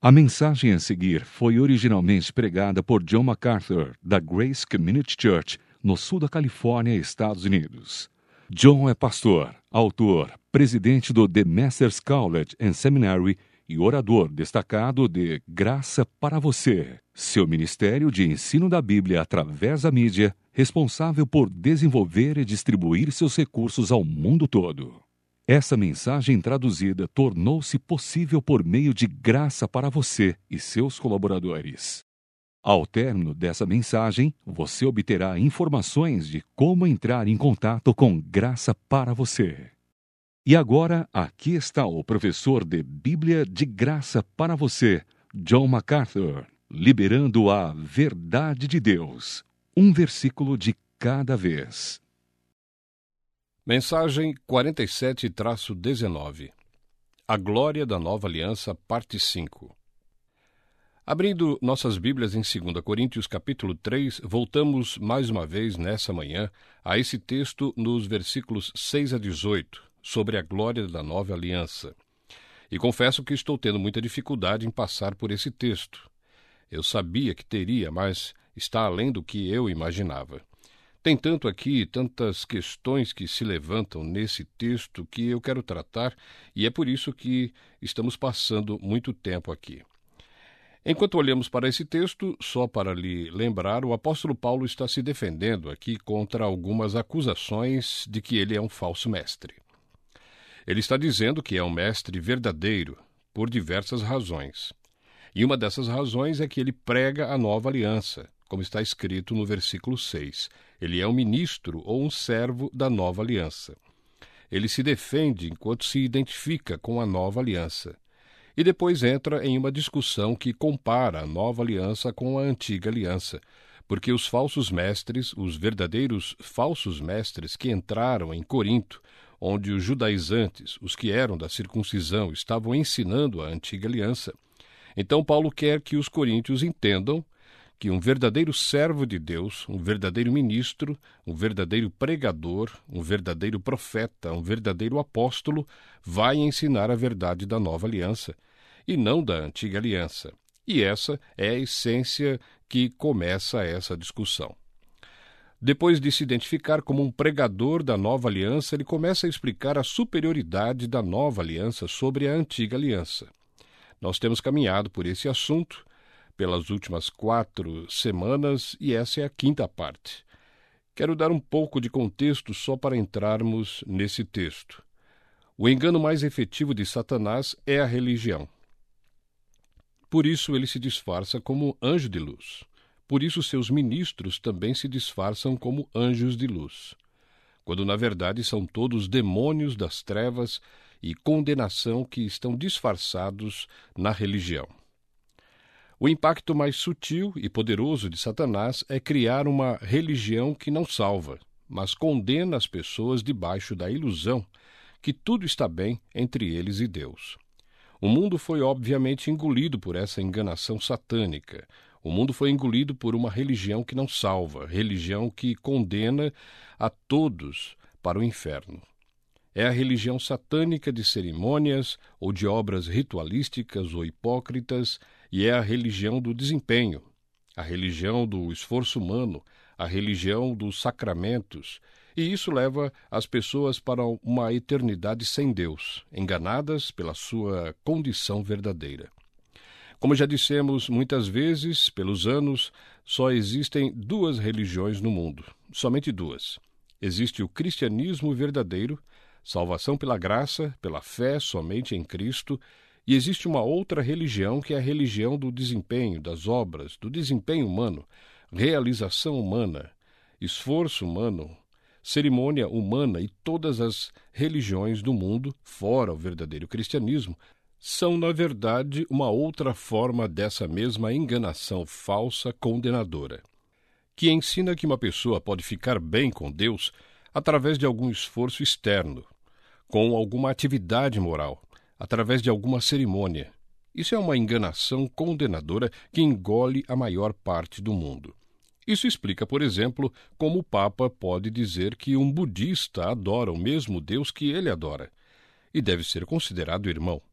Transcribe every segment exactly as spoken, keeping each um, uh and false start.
A mensagem a seguir foi originalmente pregada por John MacArthur, da Grace Community Church, no sul da Califórnia, Estados Unidos. John é pastor, autor, presidente do The Masters College and Seminary e orador destacado de Graça para Você, seu ministério de ensino da Bíblia através da mídia, responsável por desenvolver e distribuir seus recursos ao mundo todo. Essa mensagem traduzida tornou-se possível por meio de Graça para Você e seus colaboradores. Ao término dessa mensagem, você obterá informações de como entrar em contato com Graça para Você. E agora, aqui está o professor de Bíblia de Graça para Você, John MacArthur, liberando a verdade de Deus, um versículo de cada vez. Mensagem quarenta e sete, dezenove. A Glória da Nova Aliança, parte cinco. Abrindo nossas Bíblias em dois Coríntios, capítulo três, voltamos mais uma vez nessa manhã a esse texto nos versículos seis a dezoito, sobre a glória da nova aliança. E confesso que estou tendo muita dificuldade em passar por esse texto. Eu sabia que teria, mas está além do que eu imaginava. Tem tanto aqui, tantas questões que se levantam nesse texto que eu quero tratar, e é por isso que estamos passando muito tempo aqui. Enquanto olhamos para esse texto, só para lhe lembrar, o apóstolo Paulo está se defendendo aqui contra algumas acusações de que ele é um falso mestre. Ele está dizendo que é um mestre verdadeiro, por diversas razões. E uma dessas razões é que ele prega a nova aliança, como está escrito no versículo seis. Ele é um ministro ou um servo da nova aliança. Ele se defende enquanto se identifica com a nova aliança. E depois entra em uma discussão que compara a nova aliança com a antiga aliança, porque os falsos mestres, os verdadeiros falsos mestres que entraram em Corinto, onde os judaizantes, os que eram da circuncisão, estavam ensinando a antiga aliança. Então Paulo quer que os coríntios entendam que um verdadeiro servo de Deus, um verdadeiro ministro, um verdadeiro pregador, um verdadeiro profeta, um verdadeiro apóstolo, vai ensinar a verdade da nova aliança, e não da antiga aliança. E essa é a essência que começa essa discussão. Depois de se identificar como um pregador da nova aliança, ele começa a explicar a superioridade da nova aliança sobre a antiga aliança. Nós temos caminhado por esse assunto pelas últimas quatro semanas e essa é a quinta parte. Quero dar um pouco de contexto só para entrarmos nesse texto. O engano mais efetivo de Satanás é a religião. Por isso ele se disfarça como anjo de luz. Por isso seus ministros também se disfarçam como anjos de luz, quando na verdade são todos demônios das trevas e condenação que estão disfarçados na religião. O impacto mais sutil e poderoso de Satanás é criar uma religião que não salva, mas condena as pessoas debaixo da ilusão que tudo está bem entre eles e Deus. O mundo foi obviamente engolido por essa enganação satânica. O mundo foi engolido por uma religião que não salva, religião que condena a todos para o inferno. É a religião satânica de cerimônias ou de obras ritualísticas ou hipócritas, e é a religião do desempenho, a religião do esforço humano, a religião dos sacramentos, e isso leva as pessoas para uma eternidade sem Deus, enganadas pela sua condição verdadeira. Como já dissemos muitas vezes, pelos anos, só existem duas religiões no mundo, somente duas. Existe o cristianismo verdadeiro, salvação pela graça, pela fé somente em Cristo, e existe uma outra religião que é a religião do desempenho, das obras, do desempenho humano, realização humana, esforço humano, cerimônia humana, e todas as religiões do mundo, fora o verdadeiro cristianismo, são, na verdade, uma outra forma dessa mesma enganação falsa condenadora, que ensina que uma pessoa pode ficar bem com Deus através de algum esforço externo, com alguma atividade moral, através de alguma cerimônia. Isso é uma enganação condenadora que engole a maior parte do mundo. Isso explica, por exemplo, como o Papa pode dizer que um budista adora o mesmo Deus que ele adora, e deve ser considerado irmão.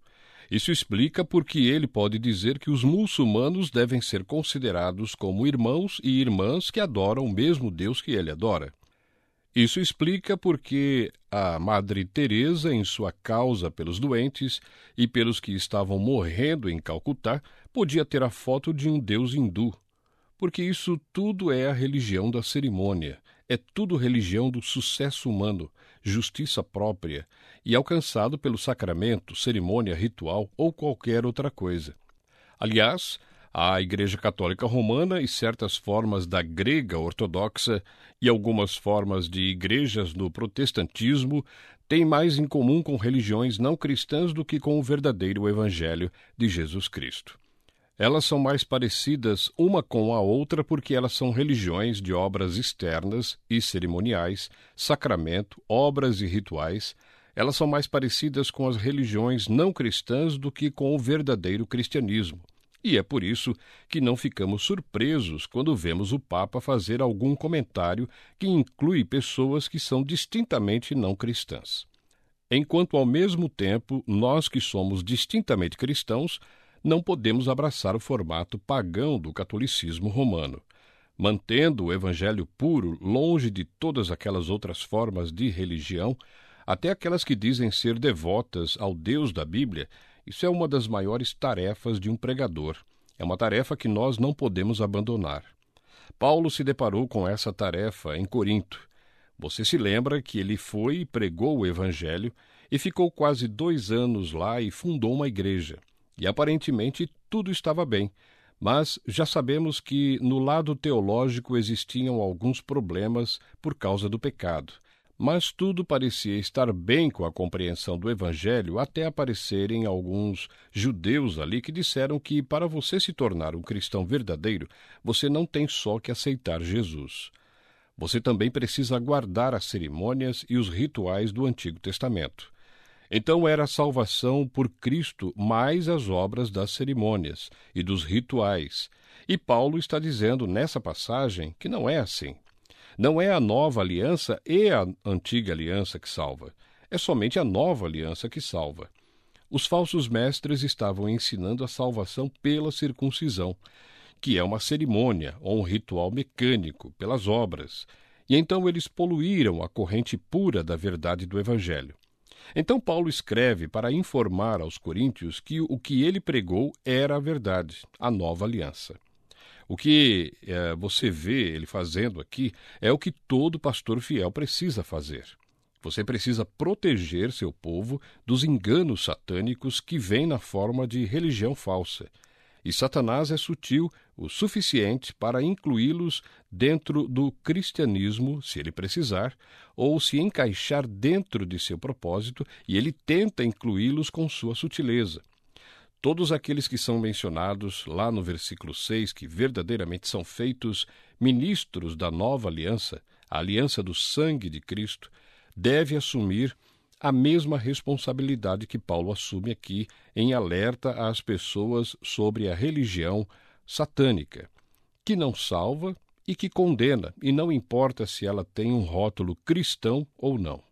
Isso explica porque ele pode dizer que os muçulmanos devem ser considerados como irmãos e irmãs que adoram o mesmo Deus que ele adora. Isso explica porque a Madre Teresa, em sua causa pelos doentes e pelos que estavam morrendo em Calcutá, podia ter a foto de um deus hindu, porque isso tudo é a religião da cerimônia, é tudo religião do sucesso humano, justiça própria, e alcançado pelo sacramento, cerimônia, ritual ou qualquer outra coisa. Aliás, a Igreja Católica Romana e certas formas da grega ortodoxa e algumas formas de igrejas no protestantismo têm mais em comum com religiões não cristãs do que com o verdadeiro Evangelho de Jesus Cristo. Elas são mais parecidas uma com a outra porque elas são religiões de obras externas e cerimoniais, sacramento, obras e rituais. Elas são mais parecidas com as religiões não cristãs do que com o verdadeiro cristianismo. E é por isso que não ficamos surpresos quando vemos o Papa fazer algum comentário que inclui pessoas que são distintamente não cristãs. Enquanto, ao mesmo tempo, nós que somos distintamente cristãos, não podemos abraçar o formato pagão do catolicismo romano. Mantendo o evangelho puro longe de todas aquelas outras formas de religião, até aquelas que dizem ser devotas ao Deus da Bíblia, isso é uma das maiores tarefas de um pregador. É uma tarefa que nós não podemos abandonar. Paulo se deparou com essa tarefa em Corinto. Você se lembra que ele foi e pregou o evangelho e ficou quase dois anos lá e fundou uma igreja. E aparentemente tudo estava bem, mas já sabemos que no lado teológico existiam alguns problemas por causa do pecado. Mas tudo parecia estar bem com a compreensão do Evangelho até aparecerem alguns judeus ali que disseram que para você se tornar um cristão verdadeiro, você não tem só que aceitar Jesus. Você também precisa guardar as cerimônias e os rituais do Antigo Testamento. Então era a salvação por Cristo mais as obras das cerimônias e dos rituais. E Paulo está dizendo nessa passagem que não é assim. Não é a nova aliança e a antiga aliança que salva. É somente a nova aliança que salva. Os falsos mestres estavam ensinando a salvação pela circuncisão, que é uma cerimônia ou um ritual mecânico, pelas obras. E então eles poluíram a corrente pura da verdade do Evangelho. Então Paulo escreve para informar aos coríntios que o que ele pregou era a verdade, a nova aliança. O que é, você vê ele fazendo aqui é o que todo pastor fiel precisa fazer. Você precisa proteger seu povo dos enganos satânicos que vêm na forma de religião falsa. E Satanás é sutil o suficiente para incluí-los dentro do cristianismo, se ele precisar, ou se encaixar dentro de seu propósito, e ele tenta incluí-los com sua sutileza. Todos aqueles que são mencionados lá no versículo seis, que verdadeiramente são feitos ministros da nova aliança, a aliança do sangue de Cristo, deve assumir a mesma responsabilidade que Paulo assume aqui em alerta às pessoas sobre a religião satânica, que não salva e que condena, e não importa se ela tem um rótulo cristão ou não.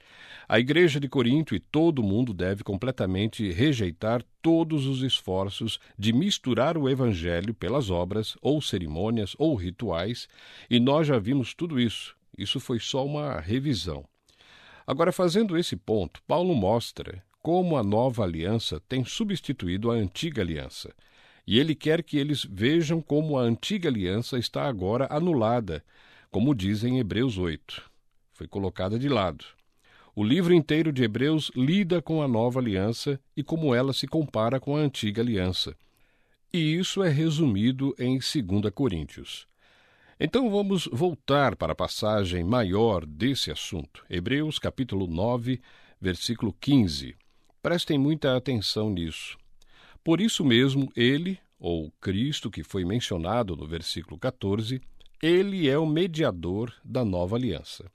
A igreja de Corinto e todo o mundo deve completamente rejeitar todos os esforços de misturar o evangelho pelas obras, ou cerimônias, ou rituais, e nós já vimos tudo isso. Isso foi só uma revisão. Agora, fazendo esse ponto, Paulo mostra como a nova aliança tem substituído a antiga aliança. E ele quer que eles vejam como a antiga aliança está agora anulada, como diz em Hebreus oito. Foi colocada de lado. O livro inteiro de Hebreus lida com a nova aliança e como ela se compara com a antiga aliança. E isso é resumido em dois Coríntios. Então vamos voltar para a passagem maior desse assunto. Hebreus capítulo nove, versículo quinze. Prestem muita atenção nisso. Por isso mesmo, ele, ou Cristo, que foi mencionado no versículo quatorze, ele é o mediador da nova aliança.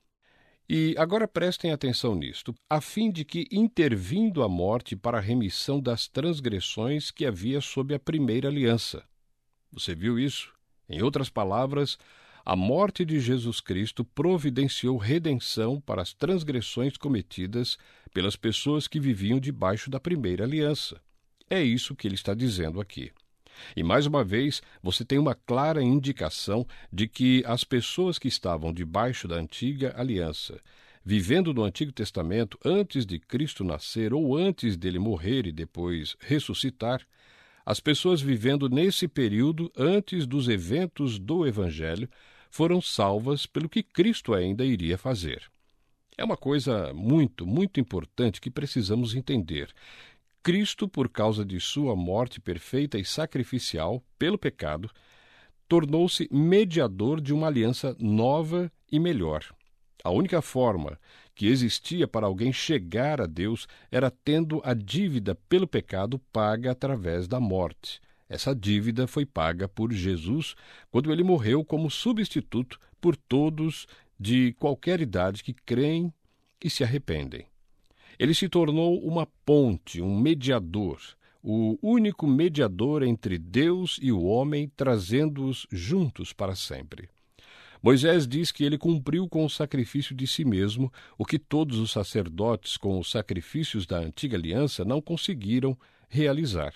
E agora prestem atenção nisto, a fim de que, intervindo a morte para a remissão das transgressões que havia sob a primeira aliança. Você viu isso? Em outras palavras, a morte de Jesus Cristo providenciou redenção para as transgressões cometidas pelas pessoas que viviam debaixo da primeira aliança. É isso que ele está dizendo aqui. E, mais uma vez, você tem uma clara indicação de que as pessoas que estavam debaixo da antiga aliança, vivendo no Antigo Testamento antes de Cristo nascer ou antes dele morrer e depois ressuscitar, as pessoas vivendo nesse período antes dos eventos do Evangelho foram salvas pelo que Cristo ainda iria fazer. É uma coisa muito, muito importante que precisamos entender. Cristo, por causa de sua morte perfeita e sacrificial pelo pecado, tornou-se mediador de uma aliança nova e melhor. A única forma que existia para alguém chegar a Deus era tendo a dívida pelo pecado paga através da morte. Essa dívida foi paga por Jesus quando ele morreu como substituto por todos de qualquer idade que creem e se arrependem. Ele se tornou uma ponte, um mediador, o único mediador entre Deus e o homem, trazendo-os juntos para sempre. Moisés diz que ele cumpriu com o sacrifício de si mesmo o que todos os sacerdotes com os sacrifícios da antiga aliança não conseguiram realizar.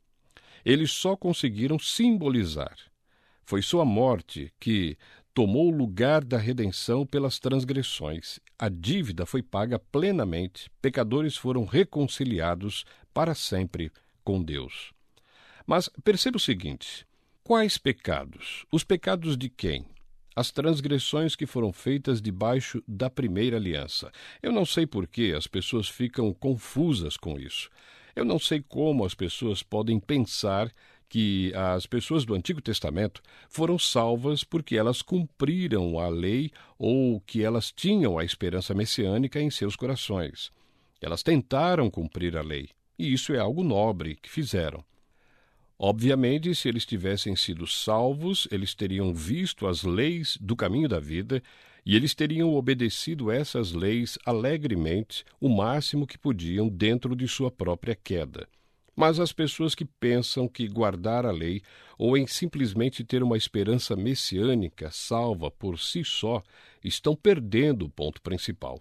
Eles só conseguiram simbolizar. Foi sua morte que tomou o lugar da redenção pelas transgressões. A dívida foi paga plenamente, pecadores foram reconciliados para sempre com Deus. Mas perceba o seguinte: quais pecados? Os pecados de quem? As transgressões que foram feitas debaixo da primeira aliança. Eu não sei por que as pessoas ficam confusas com isso. Eu não sei como as pessoas podem pensar que as pessoas do Antigo Testamento foram salvas porque elas cumpriram a lei ou que elas tinham a esperança messiânica em seus corações. Elas tentaram cumprir a lei, e isso é algo nobre que fizeram. Obviamente, se eles tivessem sido salvos, eles teriam visto as leis do caminho da vida e eles teriam obedecido essas leis alegremente, o máximo que podiam dentro de sua própria queda. Mas as pessoas que pensam que guardar a lei ou em simplesmente ter uma esperança messiânica salva por si só estão perdendo o ponto principal.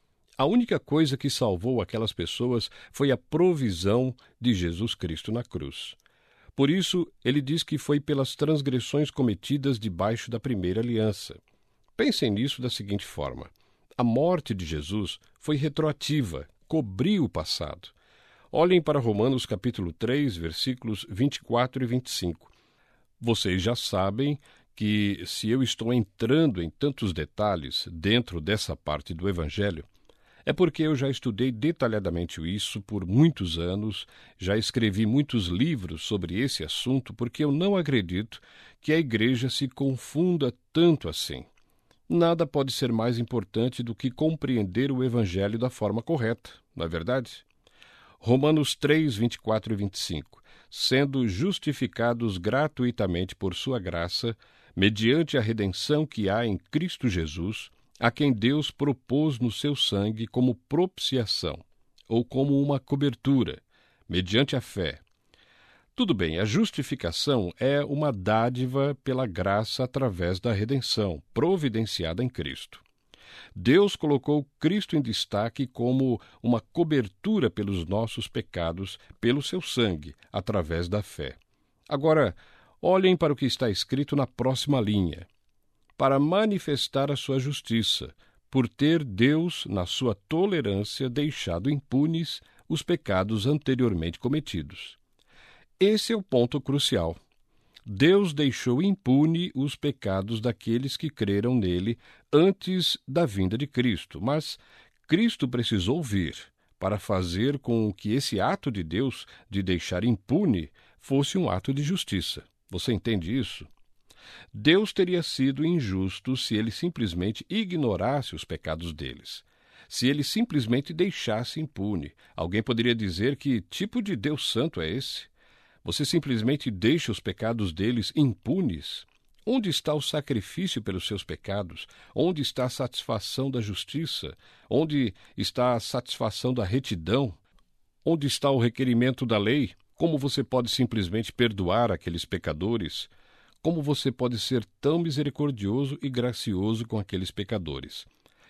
A única coisa que salvou aquelas pessoas foi a provisão de Jesus Cristo na cruz. Por isso, ele diz que foi pelas transgressões cometidas debaixo da primeira aliança. Pensem nisso da seguinte forma: a morte de Jesus foi retroativa, cobriu o passado. Olhem para Romanos capítulo três, versículos vinte e quatro e vinte e cinco. Vocês já sabem que, se eu estou entrando em tantos detalhes dentro dessa parte do Evangelho, é porque eu já estudei detalhadamente isso por muitos anos, já escrevi muitos livros sobre esse assunto, porque eu não acredito que a igreja se confunda tanto assim. Nada pode ser mais importante do que compreender o Evangelho da forma correta, não é verdade? Romanos três, vinte e quatro e vinte e cinco. Sendo justificados gratuitamente por sua graça, mediante a redenção que há em Cristo Jesus, a quem Deus propôs no seu sangue como propiciação, ou como uma cobertura, mediante a fé. Tudo bem, a justificação é uma dádiva pela graça através da redenção, providenciada em Cristo. Deus colocou Cristo em destaque como uma cobertura pelos nossos pecados, pelo seu sangue, através da fé. Agora, olhem para o que está escrito na próxima linha. Para manifestar a sua justiça, por ter Deus, na sua tolerância, deixado impunes os pecados anteriormente cometidos. Esse é o ponto crucial. Deus deixou impune os pecados daqueles que creram nele antes da vinda de Cristo, mas Cristo precisou vir para fazer com que esse ato de Deus de deixar impune fosse um ato de justiça. Você entende isso? Deus teria sido injusto se ele simplesmente ignorasse os pecados deles. Se ele simplesmente deixasse impune. Alguém poderia dizer: que tipo de Deus santo é esse? Você simplesmente deixa os pecados deles impunes? Onde está o sacrifício pelos seus pecados? Onde está a satisfação da justiça? Onde está a satisfação da retidão? Onde está o requerimento da lei? Como você pode simplesmente perdoar aqueles pecadores? Como você pode ser tão misericordioso e gracioso com aqueles pecadores?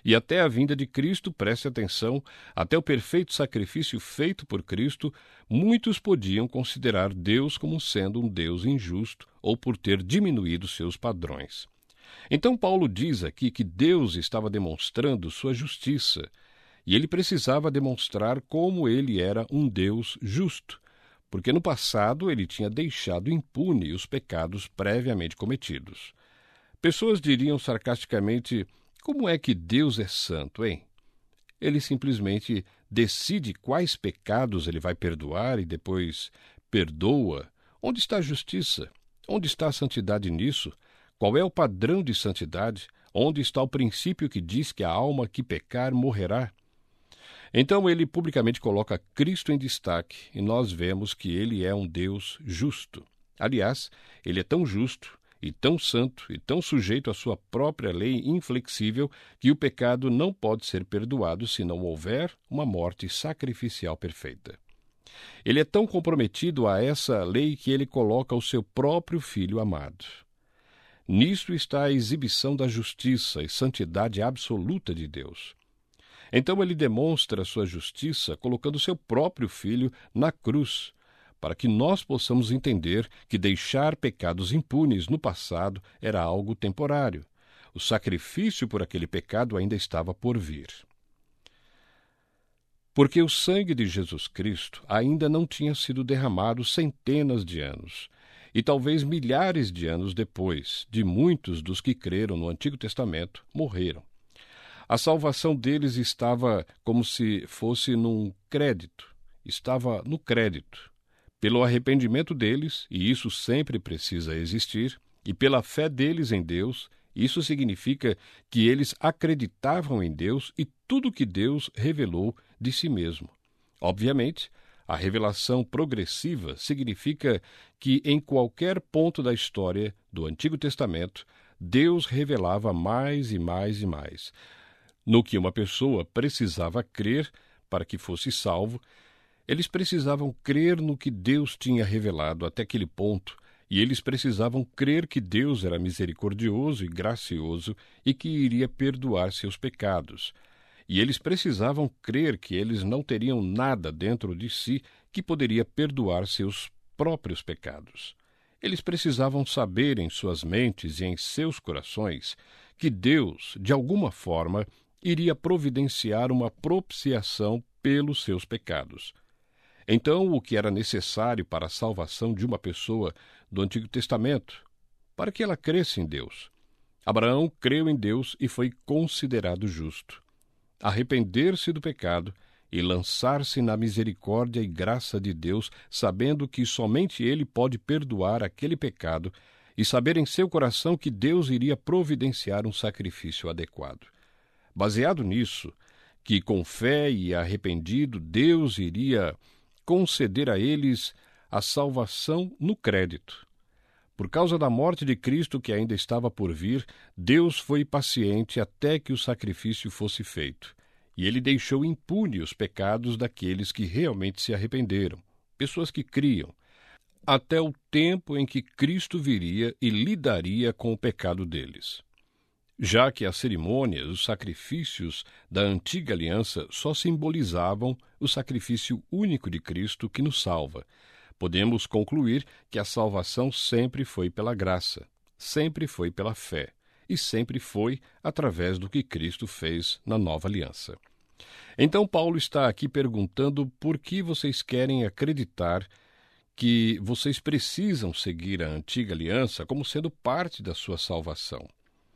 E até a vinda de Cristo, preste atenção, até o perfeito sacrifício feito por Cristo, muitos podiam considerar Deus como sendo um Deus injusto ou por ter diminuído seus padrões. Então Paulo diz aqui que Deus estava demonstrando sua justiça, e ele precisava demonstrar como ele era um Deus justo, porque no passado ele tinha deixado impune os pecados previamente cometidos. Pessoas diriam sarcasticamente: como é que Deus é santo, hein? Ele simplesmente decide quais pecados ele vai perdoar e depois perdoa. Onde está a justiça? Onde está a santidade nisso? Qual é o padrão de santidade? Onde está o princípio que diz que a alma que pecar morrerá? Então ele publicamente coloca Cristo em destaque e nós vemos que ele é um Deus justo. Aliás, ele é tão justo e tão santo e tão sujeito à sua própria lei inflexível que o pecado não pode ser perdoado se não houver uma morte sacrificial perfeita. Ele é tão comprometido a essa lei que ele coloca o seu próprio Filho amado. Nisto está a exibição da justiça e santidade absoluta de Deus. Então ele demonstra sua justiça colocando seu próprio Filho na cruz, para que nós possamos entender que deixar pecados impunes no passado era algo temporário. O sacrifício por aquele pecado ainda estava por vir. Porque o sangue de Jesus Cristo ainda não tinha sido derramado centenas de anos, e talvez milhares de anos depois, de muitos dos que creram no Antigo Testamento morreram. A salvação deles estava como se fosse num crédito, estava no crédito. Pelo arrependimento deles, e isso sempre precisa existir, e pela fé deles em Deus, isso significa que eles acreditavam em Deus e tudo que Deus revelou de si mesmo. Obviamente, a revelação progressiva significa que em qualquer ponto da história do Antigo Testamento, Deus revelava mais e mais e mais. No que uma pessoa precisava crer para que fosse salvo, eles precisavam crer no que Deus tinha revelado até aquele ponto, e eles precisavam crer que Deus era misericordioso e gracioso e que iria perdoar seus pecados. E eles precisavam crer que eles não teriam nada dentro de si que poderia perdoar seus próprios pecados. Eles precisavam saber em suas mentes e em seus corações que Deus, de alguma forma, iria providenciar uma propiciação pelos seus pecados. Então, o que era necessário para a salvação de uma pessoa do Antigo Testamento? Para que ela cresça em Deus. Abraão creu em Deus e foi considerado justo. Arrepender-se do pecado e lançar-se na misericórdia e graça de Deus, sabendo que somente Ele pode perdoar aquele pecado, e saber em seu coração que Deus iria providenciar um sacrifício adequado. Baseado nisso, que com fé e arrependido, Deus iria conceder a eles a salvação no crédito. Por causa da morte de Cristo que ainda estava por vir, Deus foi paciente até que o sacrifício fosse feito, e ele deixou impune os pecados daqueles que realmente se arrependeram, pessoas que criam, até o tempo em que Cristo viria e lidaria com o pecado deles. Já que as cerimônias, os sacrifícios da antiga aliança só simbolizavam o sacrifício único de Cristo que nos salva, podemos concluir que a salvação sempre foi pela graça, sempre foi pela fé, e sempre foi através do que Cristo fez na nova aliança. Então Paulo está aqui perguntando por que vocês querem acreditar que vocês precisam seguir a antiga aliança como sendo parte da sua salvação.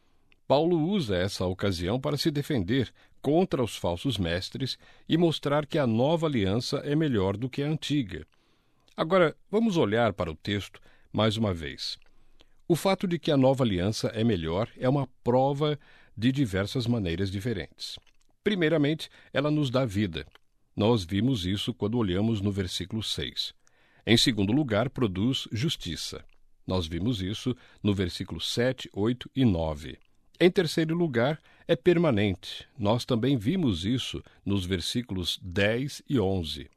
Paulo usa essa ocasião para se defender contra os falsos mestres e mostrar que a nova aliança é melhor do que a antiga. Agora, vamos olhar para o texto mais uma vez. O fato de que a nova aliança é melhor é uma prova de diversas maneiras diferentes. Primeiramente, ela nos dá vida. Nós vimos isso quando olhamos no versículo seis. Em segundo lugar, produz justiça. Nós vimos isso no versículo sete, oito e nove. Em terceiro lugar, é permanente. Nós também vimos isso nos versículos dez e onze.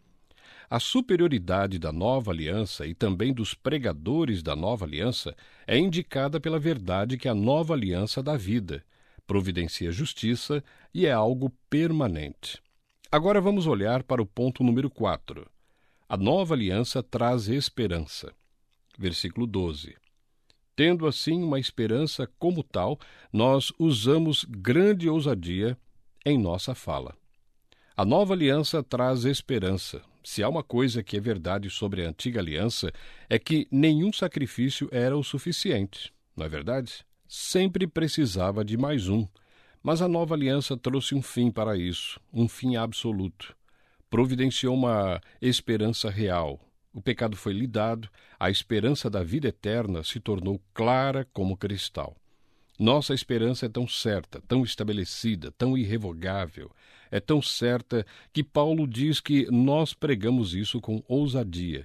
A superioridade da nova aliança e também dos pregadores da nova aliança é indicada pela verdade que a nova aliança dá vida. providencia justiça e é algo permanente. Agora vamos olhar para o ponto número quatro. A nova aliança traz esperança. Versículo doze. Tendo assim uma esperança como tal, nós usamos grande ousadia em nossa fala. A nova aliança traz esperança. Se há uma coisa que é verdade sobre a antiga aliança, é que nenhum sacrifício era o suficiente, não é verdade? Sempre precisava de mais um. Mas a nova aliança trouxe um fim para isso, um fim absoluto. Providenciou uma esperança real. O pecado foi lidado, a esperança da vida eterna se tornou clara como cristal. Nossa esperança é tão certa, tão estabelecida, tão irrevogável, é tão certa que Paulo diz que nós pregamos isso com ousadia.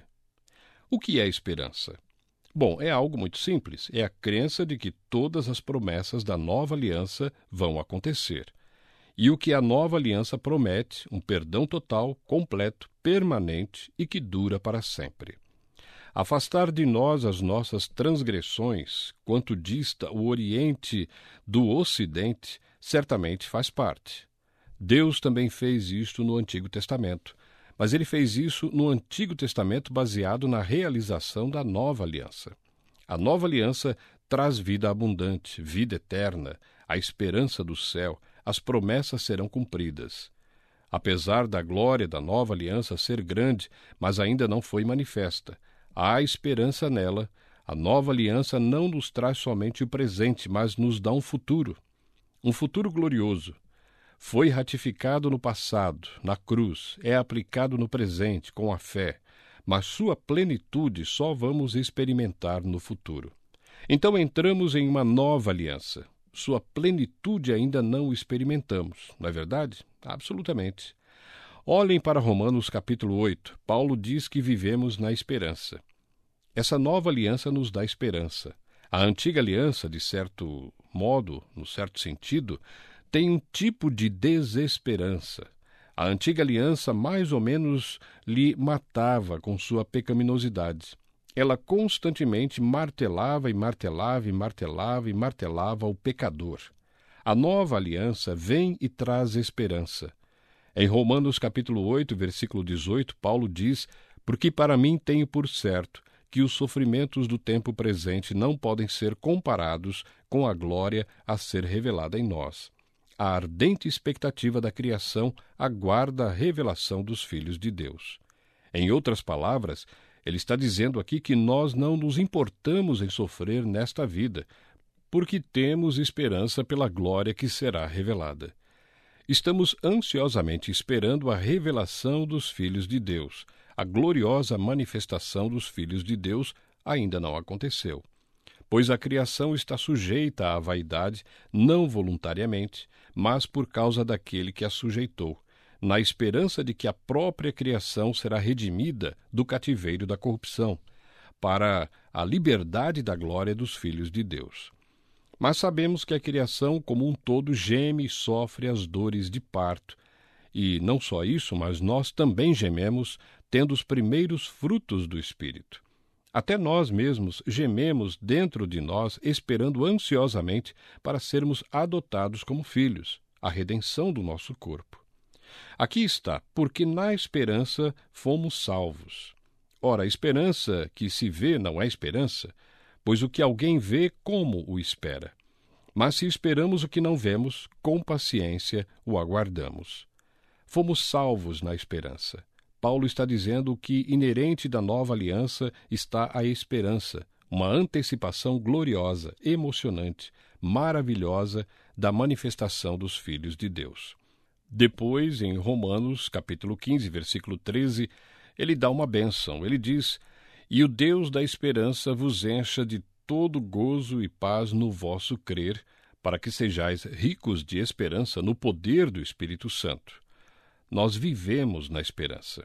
O que é esperança? Bom, é algo muito simples, é a crença de que todas as promessas da nova aliança vão acontecer. E o que a nova aliança promete, um perdão total, completo, permanente e que dura para sempre. Afastar de nós as nossas transgressões, quanto dista o Oriente do Ocidente, certamente faz parte. Deus também fez isto no Antigo Testamento, mas ele fez isso no Antigo Testamento baseado na realização da nova aliança. A nova aliança traz vida abundante, vida eterna, a esperança do céu, as promessas serão cumpridas. Apesar da glória da nova aliança ser grande, mas ainda não foi manifesta, há esperança nela. A nova aliança não nos traz somente o presente, mas nos dá um futuro, um futuro glorioso. Foi ratificado no passado, na cruz, é aplicado no presente, com a fé, mas sua plenitude só vamos experimentar no futuro. Então entramos em uma nova aliança. Sua plenitude ainda não experimentamos, não é verdade? Absolutamente. Olhem para Romanos capítulo oito. Paulo diz que vivemos na esperança. Essa nova aliança nos dá esperança. A antiga aliança, de certo modo, no certo sentido, tem um tipo de desesperança. A antiga aliança mais ou menos lhe matava com sua pecaminosidade. Ela constantemente martelava e martelava e martelava e martelava o pecador. A nova aliança vem e traz esperança. Em Romanos capítulo oito, versículo dezoito, Paulo diz: porque para mim tenho por certo que os sofrimentos do tempo presente não podem ser comparados com a glória a ser revelada em nós. A ardente expectativa da criação aguarda a revelação dos filhos de Deus. Em outras palavras, ele está dizendo aqui que nós não nos importamos em sofrer nesta vida, porque temos esperança pela glória que será revelada. Estamos ansiosamente esperando a revelação dos filhos de Deus. A gloriosa manifestação dos filhos de Deus ainda não aconteceu. Pois a criação está sujeita à vaidade, não voluntariamente, mas por causa daquele que a sujeitou, na esperança de que a própria criação será redimida do cativeiro da corrupção, para a liberdade da glória dos filhos de Deus. Mas sabemos que a criação como um todo geme e sofre as dores de parto, e não só isso, mas nós também gememos, tendo os primeiros frutos do Espírito. Até nós mesmos gememos dentro de nós, esperando ansiosamente para sermos adotados como filhos, a redenção do nosso corpo. Aqui está, porque na esperança fomos salvos. Ora, a esperança que se vê não é esperança, pois o que alguém vê, como o espera? Mas se esperamos o que não vemos, com paciência o aguardamos. Fomos salvos na esperança. Paulo está dizendo que inerente da nova aliança está a esperança, uma antecipação gloriosa, emocionante, maravilhosa da manifestação dos filhos de Deus. Depois, em Romanos, capítulo quinze, versículo treze, ele dá uma bênção. Ele diz: e o Deus da esperança vos encha de todo gozo e paz no vosso crer, para que sejais ricos de esperança no poder do Espírito Santo. Nós vivemos na esperança.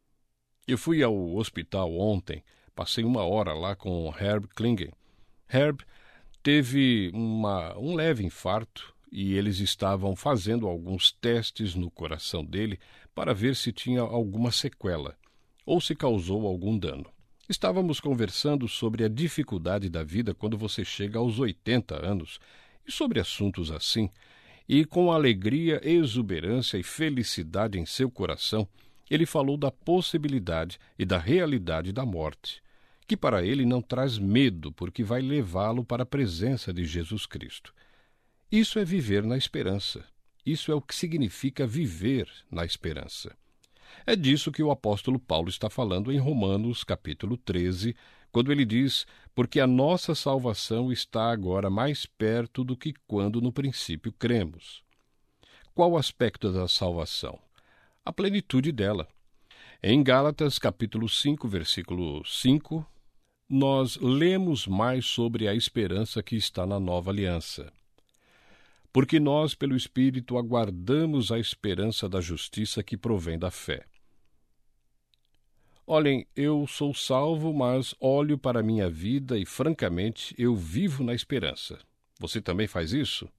Eu fui ao hospital ontem, passei uma hora lá com Herb Klingen. Herb teve uma, um leve infarto e eles estavam fazendo alguns testes no coração dele para ver se tinha alguma sequela ou se causou algum dano. Estávamos conversando sobre a dificuldade da vida quando você chega aos oitenta anos E sobre assuntos assim, e com alegria, exuberância e felicidade em seu coração, ele falou da possibilidade e da realidade da morte, que para ele não traz medo, porque vai levá-lo para a presença de Jesus Cristo. Isso é viver na esperança. Isso é o que significa viver na esperança. É disso que o apóstolo Paulo está falando em Romanos, capítulo treze, quando ele diz: porque a nossa salvação está agora mais perto do que quando no princípio cremos. Qual o aspecto da salvação? A plenitude dela. Em Gálatas, capítulo cinco, versículo cinco, nós lemos mais sobre a esperança que está na nova aliança. Porque nós, pelo Espírito, aguardamos a esperança da justiça que provém da fé. Olhem, eu sou salvo, mas olho para a minha vida e, francamente, eu vivo na esperança. Você também faz isso?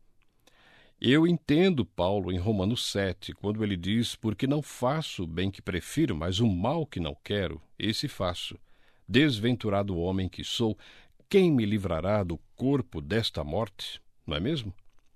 Eu entendo Paulo em Romanos sete, quando ele diz: porque não faço o bem que prefiro, mas o mal que não quero, esse faço. Desventurado homem que sou, quem me livrará do corpo desta morte? Não é mesmo?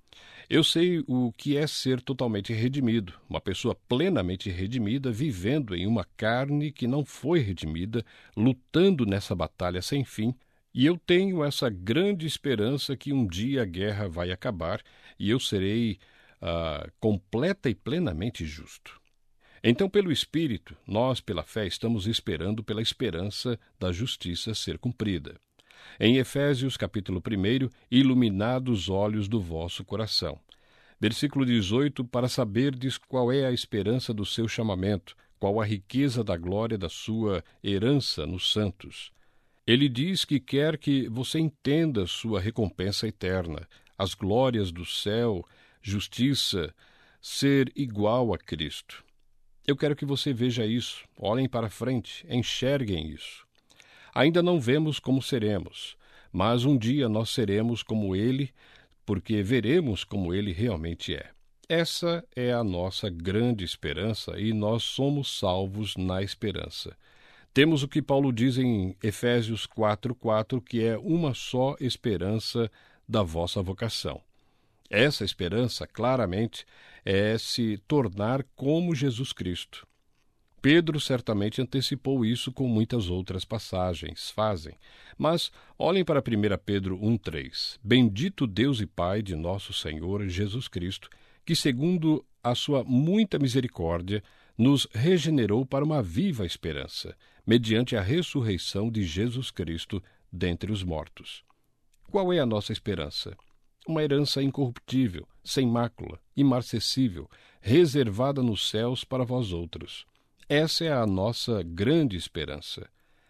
Eu sei o que é ser totalmente redimido, uma pessoa plenamente redimida, vivendo em uma carne que não foi redimida, lutando nessa batalha sem fim, e eu tenho essa grande esperança que um dia a guerra vai acabar e eu serei uh, completa e plenamente justo. Então, pelo Espírito, nós, pela fé, estamos esperando pela esperança da justiça ser cumprida. Em Efésios, capítulo um, iluminados os olhos do vosso coração. Versículo dezoito, para saberdes qual é a esperança do seu chamamento, qual a riqueza da glória da sua herança nos santos. Ele diz que quer que você entenda sua recompensa eterna, as glórias do céu, justiça, ser igual a Cristo. Eu quero que você veja isso, olhem para frente, enxerguem isso. Ainda não vemos como seremos, mas um dia nós seremos como Ele, porque veremos como Ele realmente é. Essa é a nossa grande esperança e nós somos salvos na esperança. Temos o que Paulo diz em Efésios quatro, quatro, que é uma só esperança da vossa vocação. Essa esperança, claramente, é se tornar como Jesus Cristo. Pedro certamente antecipou isso com muitas outras passagens, fazem. Mas olhem para primeira Pedro um, três. Bendito Deus e Pai de nosso Senhor Jesus Cristo, que segundo a sua muita misericórdia, nos regenerou para uma viva esperança, mediante a ressurreição de Jesus Cristo dentre os mortos. Qual é a nossa esperança? Uma herança incorruptível, sem mácula, imarcessível, reservada nos céus para vós outros. Essa é a nossa grande esperança.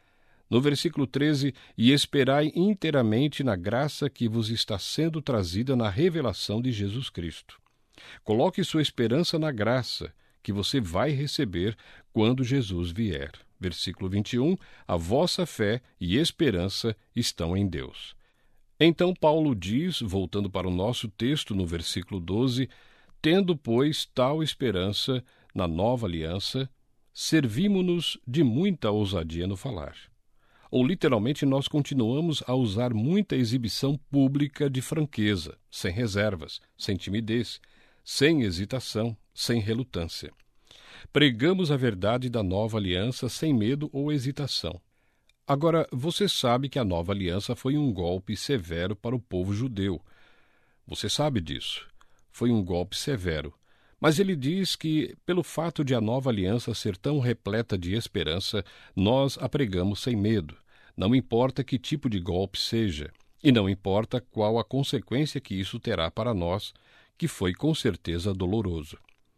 No versículo treze, e esperai inteiramente na graça que vos está sendo trazida na revelação de Jesus Cristo. Coloque sua esperança na graça que você vai receber quando Jesus vier. Versículo vinte e um, a vossa fé e esperança estão em Deus. Então Paulo diz, voltando para o nosso texto no versículo doze, tendo, pois, tal esperança na nova aliança, servimo-nos de muita ousadia no falar. Ou, literalmente, nós continuamos a usar muita exibição pública de franqueza, sem reservas, sem timidez, sem hesitação, sem relutância. Pregamos a verdade da nova aliança sem medo ou hesitação. Agora, você sabe que a nova aliança foi um golpe severo para o povo judeu. Você sabe disso. Foi um golpe severo. Mas ele diz que, pelo fato de a nova aliança ser tão repleta de esperança, nós a pregamos sem medo. Não importa que tipo de golpe seja, e não importa qual a consequência que isso terá para nós, que foi com certeza doloroso.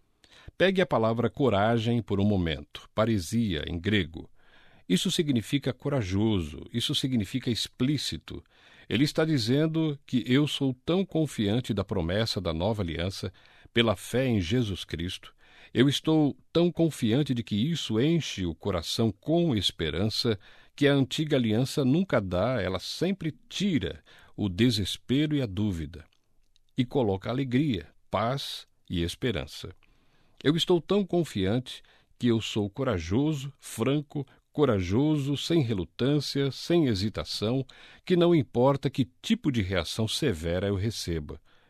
Pegue a palavra coragem por um momento, paresia em grego. Isso significa corajoso, isso significa explícito. Ele está dizendo que eu sou tão confiante da promessa da nova aliança, pela fé em Jesus Cristo, eu estou tão confiante de que isso enche o coração com esperança, que a antiga aliança nunca dá, ela sempre tira o desespero e a dúvida, e coloca alegria, paz e esperança. Eu estou tão confiante que eu sou corajoso, franco, corajoso, sem relutância, sem hesitação, que não importa que tipo de reação severa eu receba.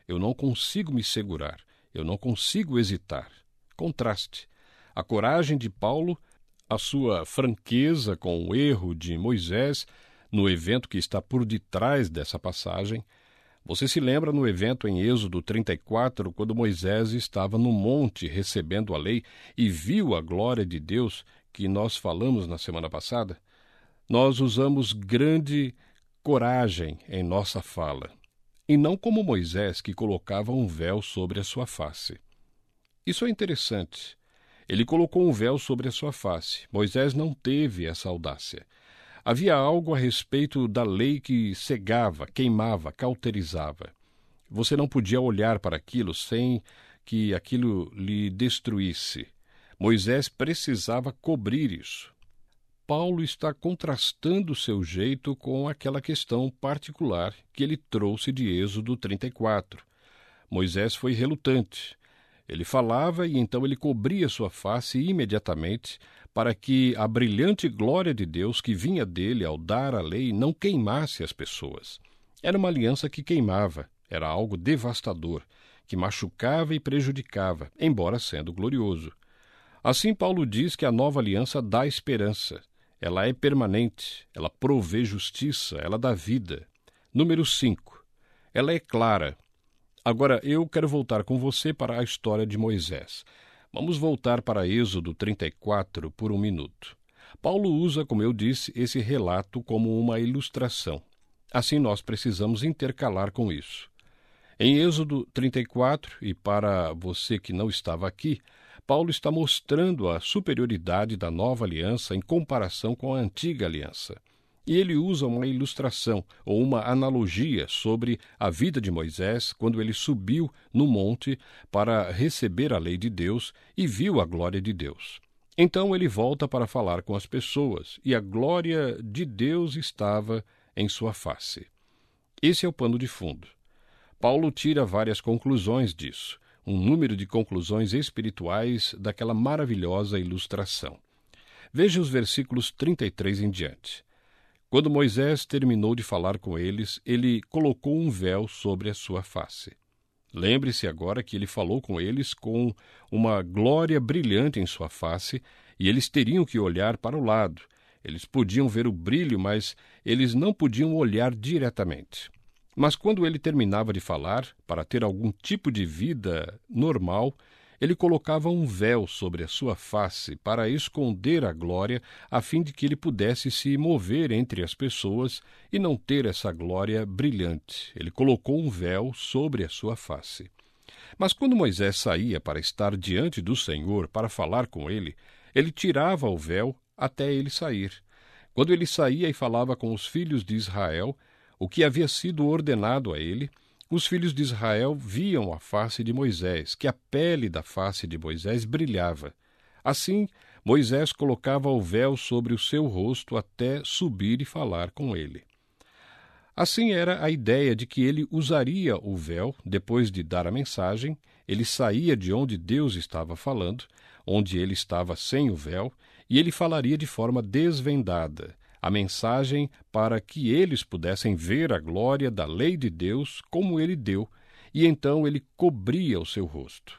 Eu não consigo me segurar. Eu não consigo hesitar. Contraste. A coragem de Paulo, a sua franqueza com o erro de Moisés no evento que está por detrás dessa passagem. Você se lembra no evento em Êxodo trinta e quatro, quando Moisés estava no monte recebendo a lei e viu a glória de Deus que nós falamos na semana passada? Nós usamos grande coragem em nossa fala, e não como Moisés, que colocava um véu sobre a sua face. Isso é interessante. Ele colocou um véu sobre a sua face. Moisés não teve essa audácia. Havia algo a respeito da lei que cegava, queimava, cauterizava. Você não podia olhar para aquilo sem que aquilo lhe destruísse. Moisés precisava cobrir isso. Paulo está contrastando seu jeito com aquela questão particular que ele trouxe de Êxodo trinta e quatro. Moisés foi relutante. Ele falava e então ele cobria sua face imediatamente para que a brilhante glória de Deus que vinha dele ao dar a lei não queimasse as pessoas. Era uma aliança que queimava, era algo devastador, que machucava e prejudicava, embora sendo glorioso. Assim, Paulo diz que a nova aliança dá esperança. Ela é permanente, ela provê justiça, ela dá vida. Número cinco. Ela é clara. Agora, eu quero voltar com você para a história de Moisés. Vamos voltar para Êxodo trinta e quatro por um minuto. Paulo usa, como eu disse, esse relato como uma ilustração. Assim, nós precisamos intercalar com isso. Em Êxodo trinta e quatro, e para você que não estava aqui, Paulo está mostrando a superioridade da nova aliança em comparação com a antiga aliança. E ele usa uma ilustração ou uma analogia sobre a vida de Moisés quando ele subiu no monte para receber a lei de Deus e viu a glória de Deus. Então ele volta para falar com as pessoas e a glória de Deus estava em sua face. Esse é o pano de fundo. Paulo tira várias conclusões disso, um número de conclusões espirituais daquela maravilhosa ilustração. Veja os versículos trinta e três em diante. Quando Moisés terminou de falar com eles, ele colocou um véu sobre a sua face. Lembre-se agora que ele falou com eles com uma glória brilhante em sua face, e eles teriam que olhar para o lado. Eles podiam ver o brilho, mas eles não podiam olhar diretamente. Mas quando ele terminava de falar, para ter algum tipo de vida normal, ele colocava um véu sobre a sua face para esconder a glória, a fim de que ele pudesse se mover entre as pessoas e não ter essa glória brilhante. Ele colocou um véu sobre a sua face. Mas quando Moisés saía para estar diante do Senhor, para falar com ele, ele tirava o véu até ele sair. Quando ele saía e falava com os filhos de Israel, o que havia sido ordenado a ele, os filhos de Israel viam a face de Moisés, que a pele da face de Moisés brilhava. Assim, Moisés colocava o véu sobre o seu rosto até subir e falar com ele. Assim era a ideia de que ele usaria o véu depois de dar a mensagem, ele saía de onde Deus estava falando, onde ele estava sem o véu, e ele falaria de forma desvendada a mensagem para que eles pudessem ver a glória da lei de Deus como ele deu, e então ele cobria o seu rosto.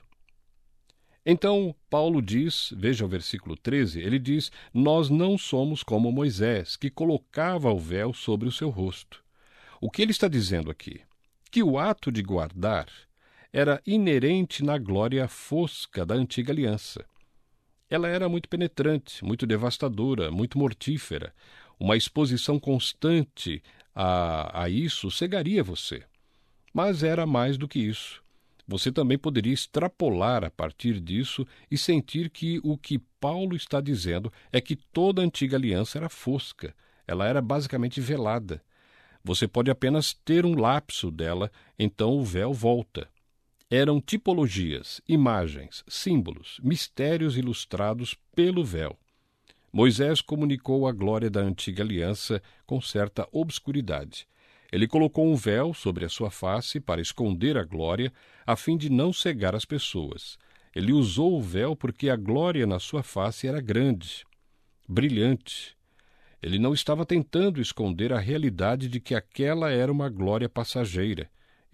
Então, Paulo diz, veja o versículo treze, ele diz, nós não somos como Moisés, que colocava o véu sobre o seu rosto. O que ele está dizendo aqui? Que o ato de guardar era inerente na glória fosca da antiga aliança. Ela era muito penetrante, muito devastadora, muito mortífera. Uma exposição constante a, a isso cegaria você. Mas era mais do que isso. Você também poderia extrapolar a partir disso e sentir que o que Paulo está dizendo é que toda a antiga aliança era fosca. Ela era basicamente velada. Você pode apenas ter um lapso dela, então o véu volta. Eram tipologias, imagens, símbolos, mistérios ilustrados pelo véu. Moisés comunicou a glória da antiga aliança com certa obscuridade. Ele colocou um véu sobre a sua face para esconder a glória, a fim de não cegar as pessoas. Ele usou o véu porque a glória na sua face era grande, brilhante. Ele não estava tentando esconder a realidade de que aquela era uma glória passageira.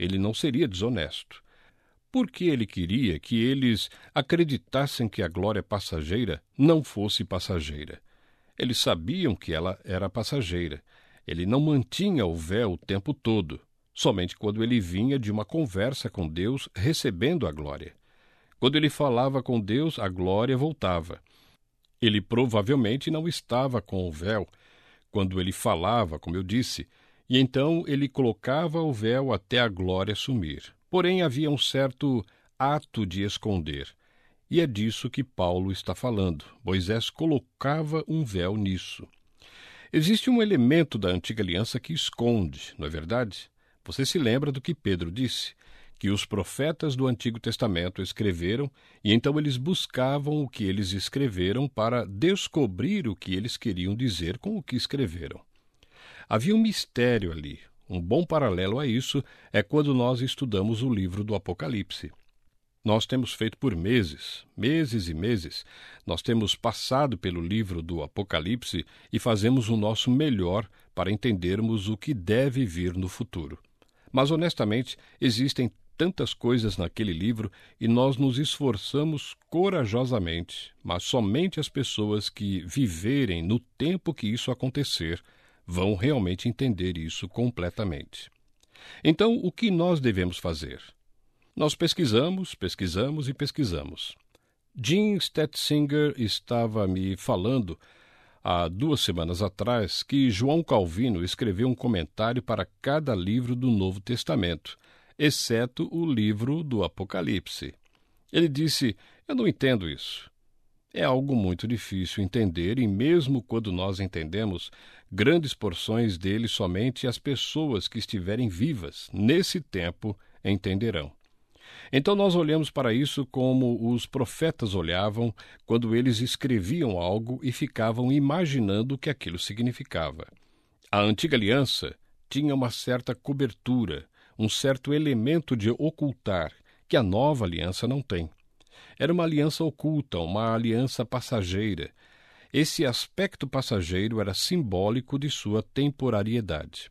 ele não seria desonesto. Porque ele queria que eles acreditassem que a glória passageira não fosse passageira. Eles sabiam que ela era passageira. Ele não mantinha o véu o tempo todo, somente quando ele vinha de uma conversa com Deus recebendo a glória. Quando ele falava com Deus, a glória voltava. Ele provavelmente não estava com o véu quando ele falava, como eu disse, e então ele colocava o véu até a glória sumir. Porém, havia um certo ato de esconder, e é disso que Paulo está falando. Moisés colocava um véu nisso. Existe um elemento da antiga aliança que esconde, não é verdade? Você se lembra do que Pedro disse? Que os profetas do Antigo Testamento escreveram, e então eles buscavam o que eles escreveram para descobrir o que eles queriam dizer com o que escreveram. Havia um mistério ali. Um bom paralelo a isso é quando nós estudamos o livro do Apocalipse. Nós temos feito por meses, meses e meses, nós temos passado pelo livro do Apocalipse e fazemos o nosso melhor para entendermos o que deve vir no futuro. Mas, honestamente, existem tantas coisas naquele livro e nós nos esforçamos corajosamente, mas somente as pessoas que viverem no tempo que isso acontecer vão realmente entender isso completamente. Então, o que nós devemos fazer? Nós pesquisamos, pesquisamos e pesquisamos. Jim Stetzinger estava me falando há duas semanas atrás que João Calvino escreveu um comentário para cada livro do Novo Testamento, exceto o livro do Apocalipse. Ele disse, eu não entendo isso. É algo muito difícil entender e mesmo quando nós entendemos, grandes porções dele somente as pessoas que estiverem vivas nesse tempo entenderão. Então nós olhamos para isso como os profetas olhavam quando eles escreviam algo e ficavam imaginando o que aquilo significava. A antiga aliança tinha uma certa cobertura, um certo elemento de ocultar, que a nova aliança não tem. Era uma aliança oculta, uma aliança passageira. Esse aspecto passageiro era simbólico de sua temporariedade.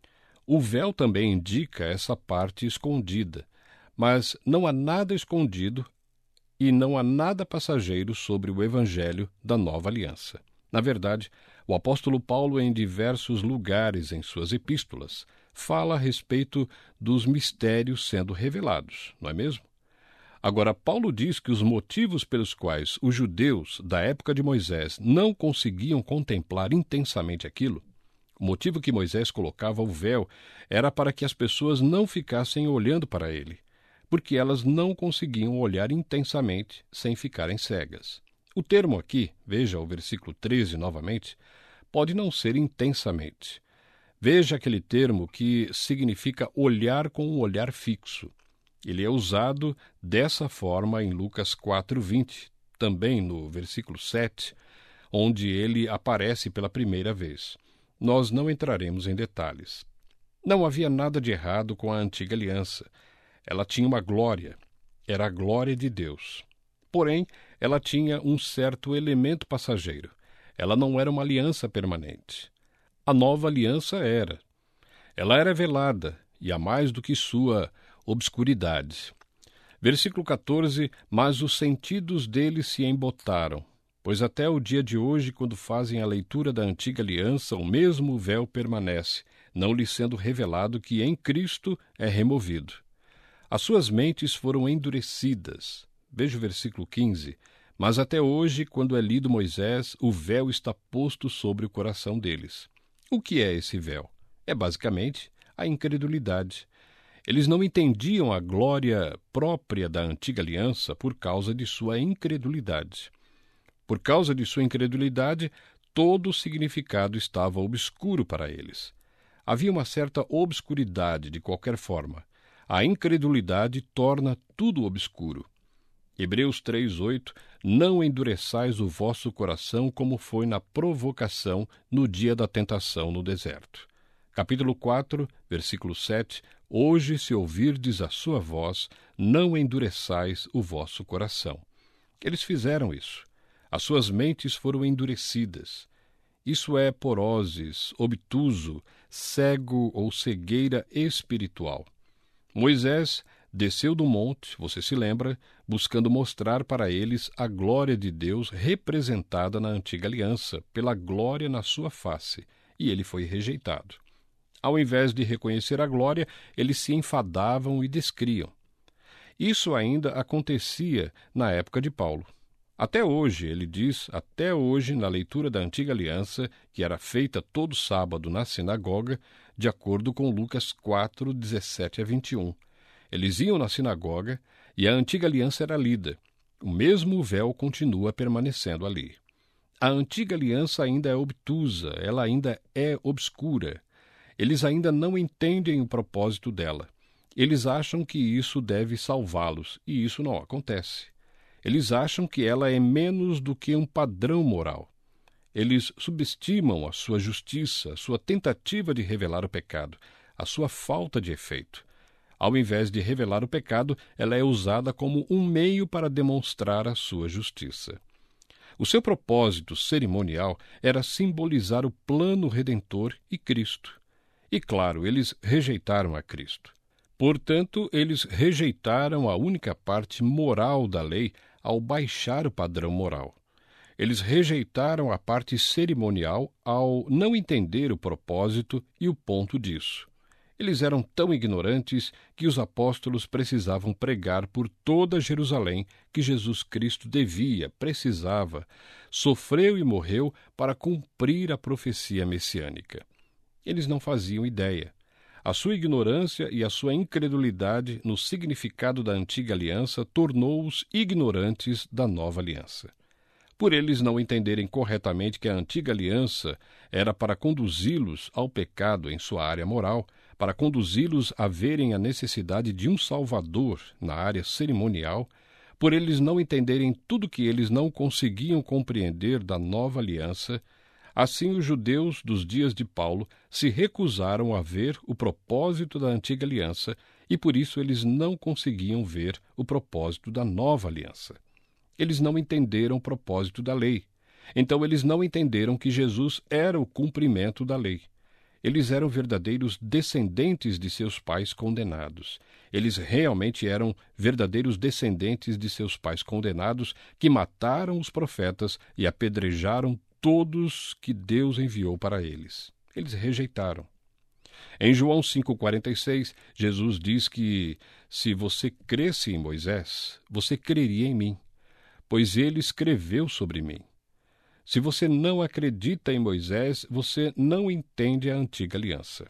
O véu também indica essa parte escondida, mas não há nada escondido e não há nada passageiro sobre o Evangelho da Nova Aliança. Na verdade, o apóstolo Paulo, em diversos lugares em suas epístolas, fala a respeito dos mistérios sendo revelados, não é mesmo? Agora, Paulo diz que os motivos pelos quais os judeus da época de Moisés não conseguiam contemplar intensamente aquilo, o motivo que Moisés colocava o véu era para que as pessoas não ficassem olhando para ele, porque elas não conseguiam olhar intensamente sem ficarem cegas. O termo aqui, veja o versículo treze novamente, pode não ser intensamente. Veja aquele termo que significa olhar com um olhar fixo. Ele é usado dessa forma em Lucas quatro, vinte, também no versículo sete, onde ele aparece pela primeira vez. Nós não entraremos em detalhes. Não havia nada de errado com a antiga aliança. Ela tinha uma glória, era a glória de Deus. Porém, ela tinha um certo elemento passageiro. Ela não era uma aliança permanente. A nova aliança era. Ela era velada, e há mais do que sua obscuridade. Versículo quatorze, mas os sentidos deles se embotaram, pois até o dia de hoje, quando fazem a leitura da antiga aliança, o mesmo véu permanece, não lhe sendo revelado que em Cristo é removido. As suas mentes foram endurecidas. Veja o versículo quinze. Mas até hoje, quando é lido Moisés, o véu está posto sobre o coração deles. O que é esse véu? É basicamente a incredulidade. Eles não entendiam a glória própria da antiga aliança por causa de sua incredulidade. Por causa de sua incredulidade, todo o significado estava obscuro para eles. Havia uma certa obscuridade de qualquer forma. A incredulidade torna tudo obscuro. Hebreus três, oito, não endureçais o vosso coração como foi na provocação no dia da tentação no deserto. Capítulo quatro, versículo sete, hoje se ouvirdes a sua voz, não endureçais o vosso coração. Eles fizeram isso. As suas mentes foram endurecidas. Isso é poroses, obtuso, cego ou cegueira espiritual. Moisés desceu do monte, você se lembra, buscando mostrar para eles a glória de Deus representada na antiga aliança, pela glória na sua face, e ele foi rejeitado. Ao invés de reconhecer a glória, eles se enfadavam e descriam. Isso ainda acontecia na época de Paulo. Até hoje, ele diz, até hoje, na leitura da antiga aliança, que era feita todo sábado na sinagoga, de acordo com Lucas quatro, dezessete a vinte e um. Eles iam na sinagoga e a antiga aliança era lida. O mesmo véu continua permanecendo ali. A antiga aliança ainda é obtusa, ela ainda é obscura. Eles ainda não entendem o propósito dela. Eles acham que isso deve salvá-los, e isso não acontece. Eles acham que ela é menos do que um padrão moral. Eles subestimam a sua justiça, a sua tentativa de revelar o pecado, a sua falta de efeito. Ao invés de revelar o pecado, ela é usada como um meio para demonstrar a sua justiça. O seu propósito cerimonial era simbolizar o plano redentor e Cristo. E, claro, eles rejeitaram a Cristo. Portanto, eles rejeitaram a única parte moral da lei ao baixar o padrão moral. Eles rejeitaram a parte cerimonial ao não entender o propósito e o ponto disso. Eles eram tão ignorantes que os apóstolos precisavam pregar por toda Jerusalém que Jesus Cristo devia, precisava, sofreu e morreu para cumprir a profecia messiânica. Eles não faziam ideia. A sua ignorância e a sua incredulidade no significado da antiga aliança tornou-os ignorantes da nova aliança. Por eles não entenderem corretamente que a antiga aliança era para conduzi-los ao pecado em sua área moral, para conduzi-los a verem a necessidade de um Salvador na área cerimonial, por eles não entenderem tudo que eles não conseguiam compreender da nova aliança, assim os judeus dos dias de Paulo se recusaram a ver o propósito da antiga aliança e por isso eles não conseguiam ver o propósito da nova aliança. Eles não entenderam o propósito da lei. Então eles não entenderam que Jesus era o cumprimento da lei. Eles eram verdadeiros descendentes de seus pais condenados. Eles realmente eram verdadeiros descendentes de seus pais condenados que mataram os profetas e apedrejaram todos que Deus enviou para eles. Eles rejeitaram. Em João cinco, quarenta e seis, Jesus diz que se você cresce em Moisés, você creria em mim, pois ele escreveu sobre mim. Se você não acredita em Moisés, você não entende a antiga aliança.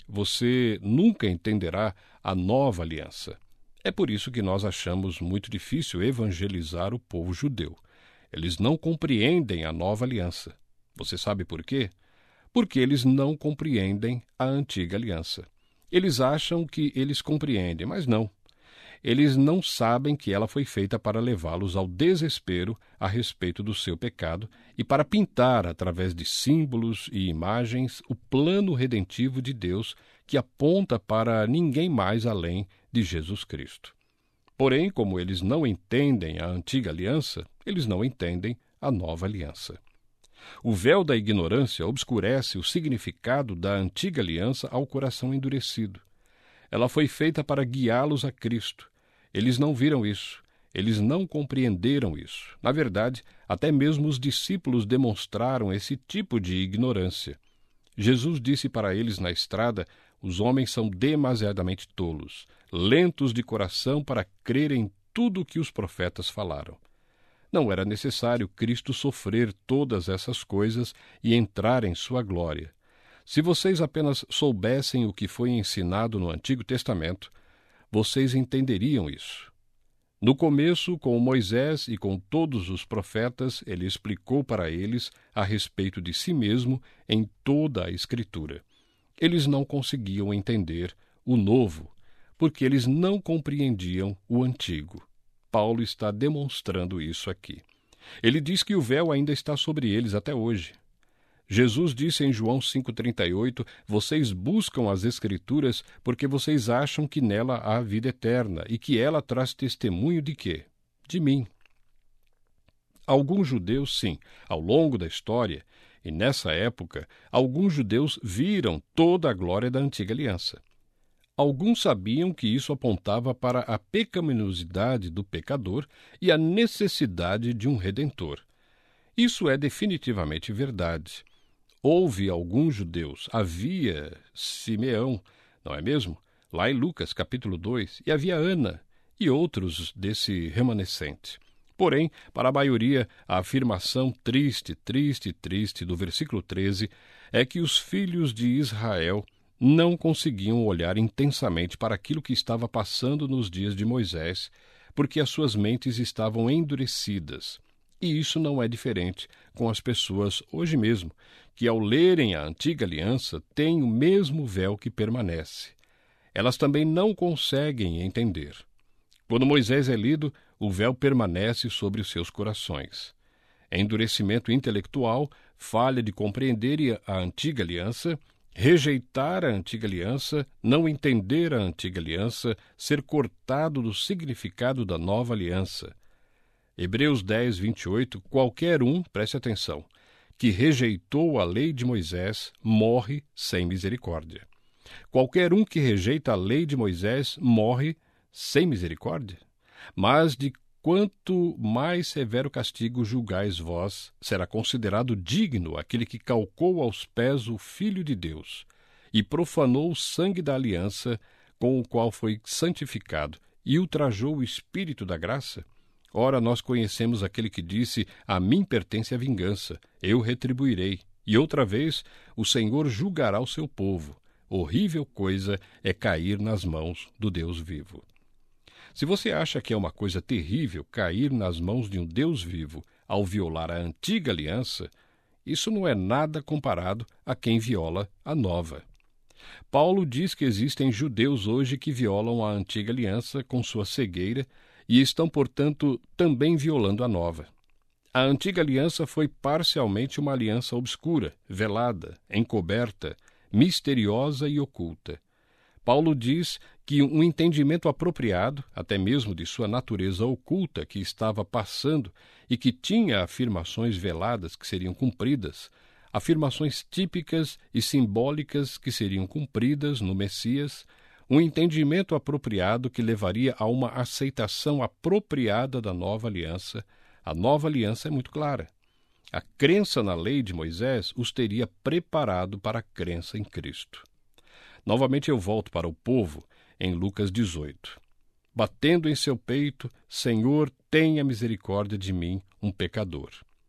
Você nunca entenderá a nova aliança. É por isso que nós achamos muito difícil evangelizar o povo judeu. Eles não compreendem a nova aliança. Você sabe por quê? Porque eles não compreendem a antiga aliança. Eles acham que eles compreendem, mas não. Eles não sabem que ela foi feita para levá-los ao desespero a respeito do seu pecado e para pintar, através de símbolos e imagens, o plano redentivo de Deus que aponta para ninguém mais além de Jesus Cristo. Porém, como eles não entendem a antiga aliança, eles não entendem a nova aliança. O véu da ignorância obscurece o significado da antiga aliança ao coração endurecido. Ela foi feita para guiá-los a Cristo. Eles não viram isso. Eles não compreenderam isso. Na verdade, até mesmo os discípulos demonstraram esse tipo de ignorância. Jesus disse para eles na estrada: os homens são demasiadamente tolos, lentos de coração para crerem em tudo o que os profetas falaram. Não era necessário Cristo sofrer todas essas coisas e entrar em sua glória. Se vocês apenas soubessem o que foi ensinado no Antigo Testamento, vocês entenderiam isso. No começo, com Moisés e com todos os profetas, ele explicou para eles a respeito de si mesmo em toda a Escritura. Eles não conseguiam entender o novo, porque eles não compreendiam o antigo. Paulo está demonstrando isso aqui. Ele diz que o véu ainda está sobre eles até hoje. Jesus disse em João cinco, trinta e oito, vocês buscam as Escrituras porque vocês acham que nela há vida eterna e que ela traz testemunho de quê? De mim. Alguns judeus, sim, ao longo da história, e nessa época, alguns judeus viram toda a glória da antiga aliança. alguns sabiam que isso apontava para a pecaminosidade do pecador e a necessidade de um redentor. Isso é definitivamente verdade. Houve alguns judeus, havia Simeão, não é mesmo? Lá em Lucas, capítulo dois, e havia Ana e outros desse remanescente. Porém, para a maioria, a afirmação triste, triste, triste do versículo treze é que os filhos de Israel não conseguiam olhar intensamente para aquilo que estava passando nos dias de Moisés, porque as suas mentes estavam endurecidas. E isso não é diferente com as pessoas hoje mesmo, que ao lerem a antiga aliança têm o mesmo véu que permanece. Elas também não conseguem entender. Quando Moisés é lido, o véu permanece sobre os seus corações. Endurecimento intelectual, falha de compreender a antiga aliança, rejeitar a antiga aliança, não entender a antiga aliança, ser cortado do significado da nova aliança. Hebreus dez, vinte e oito, qualquer um, preste atenção, que rejeitou a lei de Moisés, morre sem misericórdia. Qualquer um que rejeita a lei de Moisés, morre sem misericórdia. Mas de quanto mais severo castigo julgais vós, será considerado digno aquele que calcou aos pés o Filho de Deus e profanou o sangue da aliança com o qual foi santificado e ultrajou o Espírito da graça? Ora, nós conhecemos aquele que disse, a mim pertence a vingança, eu retribuirei. E outra vez, o Senhor julgará o seu povo. Horrível coisa é cair nas mãos do Deus vivo. Se você acha que é uma coisa terrível cair nas mãos de um Deus vivo ao violar a antiga aliança, isso não é nada comparado a quem viola a nova. Paulo diz que existem judeus hoje que violam a antiga aliança com sua cegueira e estão, portanto, também violando a nova. A antiga aliança foi parcialmente uma aliança obscura, velada, encoberta, misteriosa e oculta. Paulo diz que um entendimento apropriado, até mesmo de sua natureza oculta que estava passando e que tinha afirmações veladas que seriam cumpridas, afirmações típicas e simbólicas que seriam cumpridas no Messias, um entendimento apropriado que levaria a uma aceitação apropriada da nova aliança. A nova aliança é muito clara. A crença na lei de Moisés os teria preparado para a crença em Cristo. Novamente eu volto para o povo em Lucas dezoito. Batendo em seu peito, Senhor, tenha misericórdia de mim, um pecador.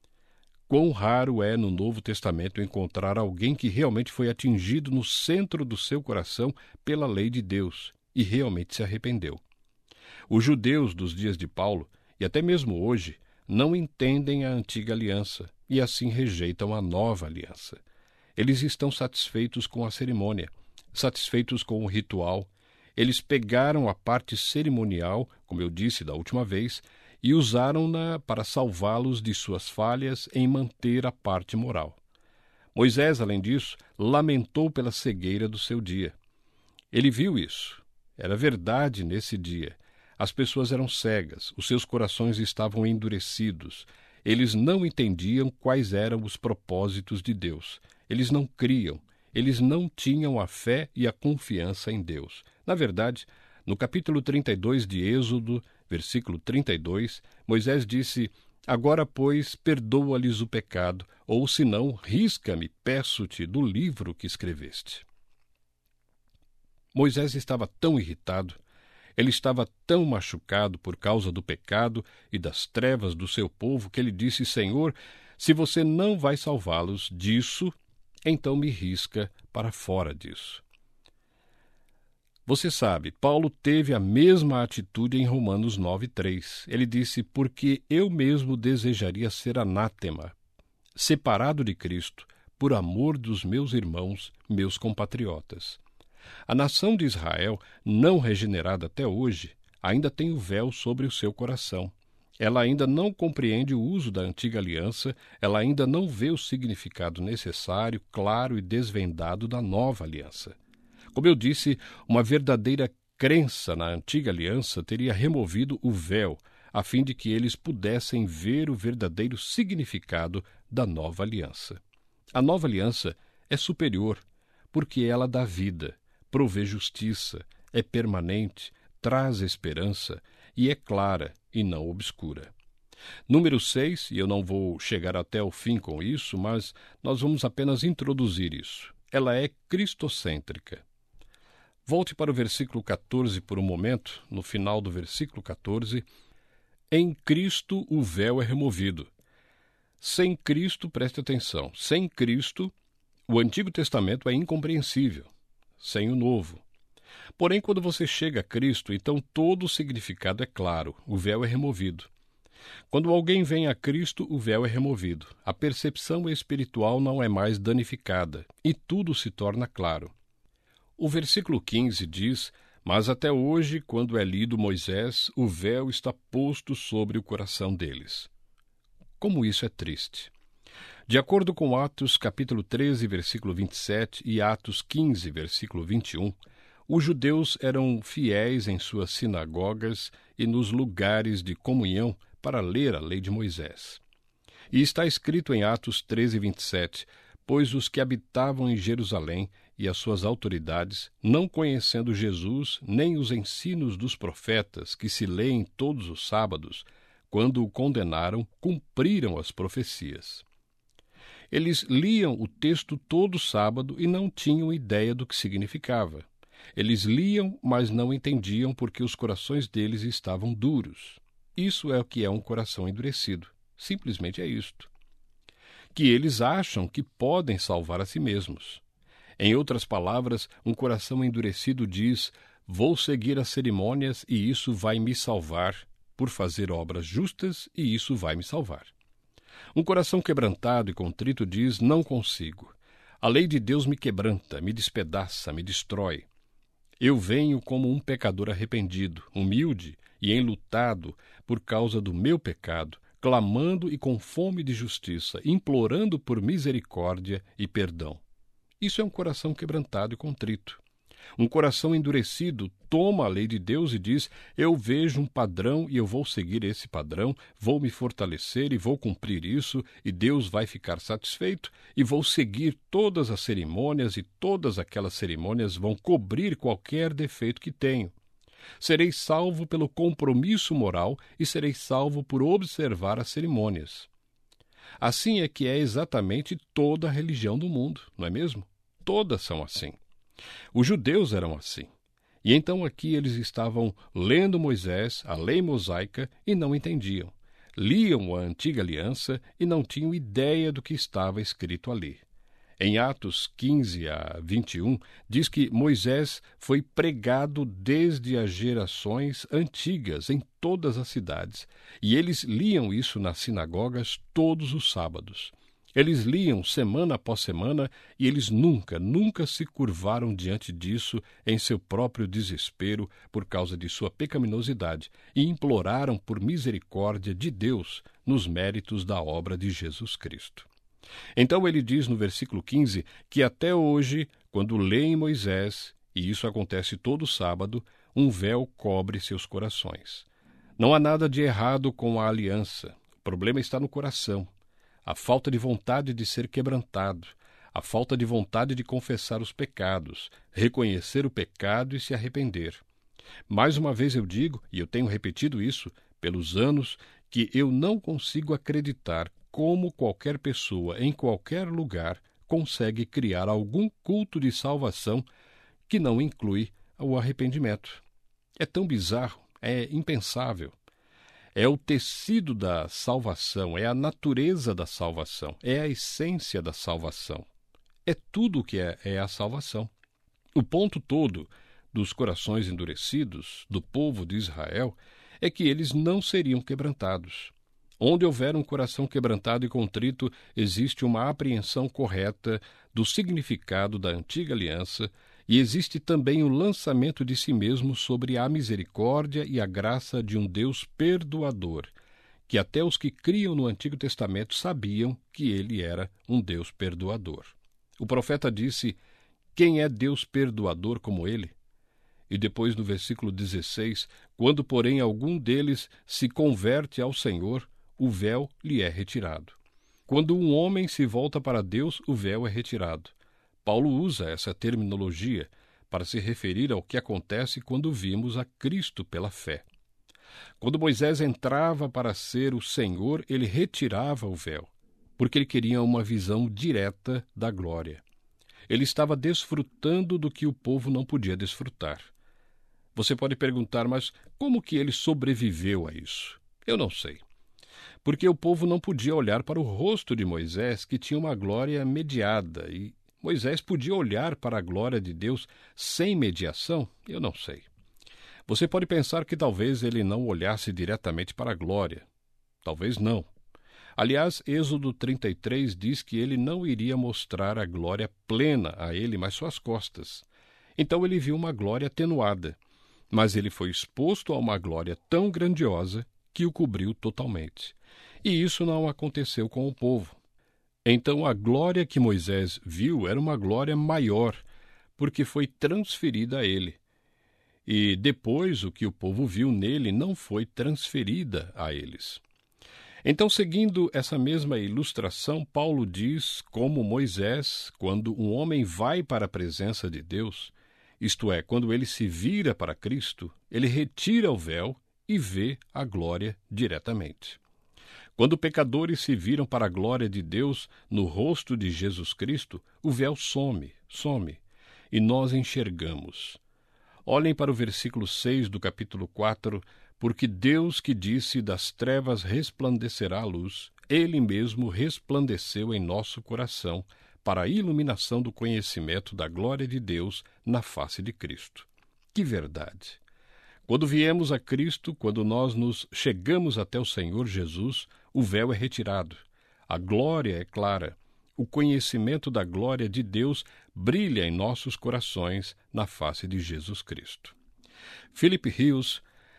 Quão raro é no Novo Testamento encontrar alguém que realmente foi atingido no centro do seu coração pela lei de Deus e realmente se arrependeu. Os judeus dos dias de Paulo, e até mesmo hoje, não entendem a antiga aliança e assim rejeitam a nova aliança. Eles estão satisfeitos com a cerimônia, satisfeitos com o ritual. Eles pegaram a parte cerimonial, como eu disse da última vez, e usaram-na para salvá-los de suas falhas em manter a parte moral. Moisés, além disso, lamentou pela cegueira do seu dia. Ele viu isso. Era verdade nesse dia. As pessoas eram cegas, os seus corações estavam endurecidos. Eles não entendiam quais eram os propósitos de Deus. Eles não criam. Eles não tinham a fé e a confiança em Deus. Na verdade, no capítulo trinta e dois de Êxodo, versículo trinta e dois, Moisés disse, agora, pois, perdoa-lhes o pecado, ou, se não, risca-me, peço-te, do livro que escreveste. Moisés estava tão irritado, ele estava tão machucado por causa do pecado e das trevas do seu povo, que ele disse, Senhor, se você não vai salvá-los disso, então me risca para fora disso. Você sabe, Paulo teve a mesma atitude em Romanos nove, três. Ele disse, porque eu mesmo desejaria ser anátema, separado de Cristo, por amor dos meus irmãos, meus compatriotas. A nação de Israel, não regenerada até hoje, ainda tem o véu sobre o seu coração. Ela ainda não compreende o uso da antiga aliança, ela ainda não vê o significado necessário, claro e desvendado da nova aliança. Como eu disse, uma verdadeira crença na antiga aliança teria removido o véu, a fim de que eles pudessem ver o verdadeiro significado da nova aliança. A nova aliança é superior, porque ela dá vida, provê justiça, é permanente, traz esperança e é clara e não obscura. Número seis, e eu não vou chegar até o fim com isso, mas nós vamos apenas introduzir isso. Ela é cristocêntrica. Volte para o versículo quatorze por um momento. No final do versículo quatorze, em Cristo o véu é removido. Sem Cristo, preste atenção, sem Cristo o Antigo Testamento é incompreensível, sem o Novo. Porém, quando você chega a Cristo, então todo o significado é claro, o véu é removido. Quando alguém vem a Cristo, o véu é removido. A percepção espiritual não é mais danificada e tudo se torna claro. O versículo quinze diz: mas até hoje, quando é lido Moisés, o véu está posto sobre o coração deles. Como isso é triste! De acordo com Atos capítulo treze, versículo vinte e sete e Atos quinze, versículo vinte e um, os judeus eram fiéis em suas sinagogas e nos lugares de comunhão para ler a lei de Moisés. E está escrito em Atos treze, vinte e sete, pois os que habitavam em Jerusalém e as suas autoridades, não conhecendo Jesus nem os ensinos dos profetas que se leem todos os sábados, quando o condenaram, cumpriram as profecias. Eles liam o texto todo sábado e não tinham ideia do que significava. Eles liam, mas não entendiam porque os corações deles estavam duros. Isso é o que é um coração endurecido. Simplesmente é isto. Que eles acham que podem salvar a si mesmos. Em outras palavras, um coração endurecido diz: vou seguir as cerimônias e isso vai me salvar, por fazer obras justas e isso vai me salvar. Um coração quebrantado e contrito diz: não consigo. A lei de Deus me quebranta, me despedaça, me destrói. Eu venho como um pecador arrependido, humilde e enlutado por causa do meu pecado, clamando e com fome de justiça, implorando por misericórdia e perdão. Isso é um coração quebrantado e contrito. Um coração endurecido toma a lei de Deus e diz: eu vejo um padrão e eu vou seguir esse padrão, vou me fortalecer e vou cumprir isso, e Deus vai ficar satisfeito, e vou seguir todas as cerimônias, e todas aquelas cerimônias vão cobrir qualquer defeito que tenho. Serei salvo pelo compromisso moral e serei salvo por observar as cerimônias. Assim é que é exatamente toda a religião do mundo, não é mesmo? Todas são assim. Os judeus eram assim. E então aqui eles estavam lendo Moisés, a lei mosaica, e não entendiam. Liam a antiga aliança e não tinham ideia do que estava escrito ali. Em Atos quinze a vinte e um, diz que Moisés foi pregado desde as gerações antigas em todas as cidades, e eles liam isso nas sinagogas todos os sábados. Eles liam semana após semana e eles nunca, nunca se curvaram diante disso em seu próprio desespero por causa de sua pecaminosidade e imploraram por misericórdia de Deus nos méritos da obra de Jesus Cristo. Então ele diz no versículo quinze que até hoje, quando leem Moisés, e isso acontece todo sábado, um véu cobre seus corações. Não há nada de errado com a aliança. O problema está no coração. A falta de vontade de ser quebrantado, a falta de vontade de confessar os pecados, reconhecer o pecado e se arrepender. Mais uma vez eu digo, e eu tenho repetido isso pelos anos, que eu não consigo acreditar como qualquer pessoa, em qualquer lugar, consegue criar algum culto de salvação que não inclui o arrependimento. É tão bizarro, é impensável. É o tecido da salvação, é a natureza da salvação, é a essência da salvação. É tudo o que é, é a salvação. O ponto todo dos corações endurecidos do povo de Israel é que eles não seriam quebrantados. Onde houver um coração quebrantado e contrito, existe uma apreensão correta do significado da antiga aliança e existe também o lançamento de si mesmo sobre a misericórdia e a graça de um Deus perdoador, que até os que criam no Antigo Testamento sabiam que ele era um Deus perdoador. O profeta disse: quem é Deus perdoador como ele? E depois no versículo dezesseis, quando porém algum deles se converte ao Senhor, o véu lhe é retirado. Quando um homem se volta para Deus, o véu é retirado. Paulo usa essa terminologia para se referir ao que acontece quando vimos a Cristo pela fé. Quando Moisés entrava para ser o Senhor, ele retirava o véu, porque ele queria uma visão direta da glória. Ele estava desfrutando do que o povo não podia desfrutar. Você pode perguntar, mas como que ele sobreviveu a isso? Eu não sei. Porque o povo não podia olhar para o rosto de Moisés, que tinha uma glória mediada, e Moisés podia olhar para a glória de Deus sem mediação? Eu não sei. Você pode pensar que talvez ele não olhasse diretamente para a glória. Talvez não. Aliás, Êxodo trinta e três diz que ele não iria mostrar a glória plena a ele, mas suas costas. Então ele viu uma glória atenuada, mas ele foi exposto a uma glória tão grandiosa que o cobriu totalmente. E isso não aconteceu com o povo. Então a glória que Moisés viu era uma glória maior, porque foi transferida a ele. E depois o que o povo viu nele não foi transferida a eles. Então, seguindo essa mesma ilustração, Paulo diz como Moisés, quando um homem vai para a presença de Deus, isto é, quando ele se vira para Cristo, ele retira o véu e vê a glória diretamente. Quando pecadores se viram para a glória de Deus no rosto de Jesus Cristo, o véu some, some, e nós enxergamos. Olhem para o versículo seis do capítulo quatro, porque Deus que disse das trevas resplandecerá a luz, Ele mesmo resplandeceu em nosso coração para a iluminação do conhecimento da glória de Deus na face de Cristo. Que verdade! Quando viemos a Cristo, quando nós nos chegamos até o Senhor Jesus, o véu é retirado, a glória é clara, o conhecimento da glória de Deus brilha em nossos corações na face de Jesus Cristo. Philip Hughes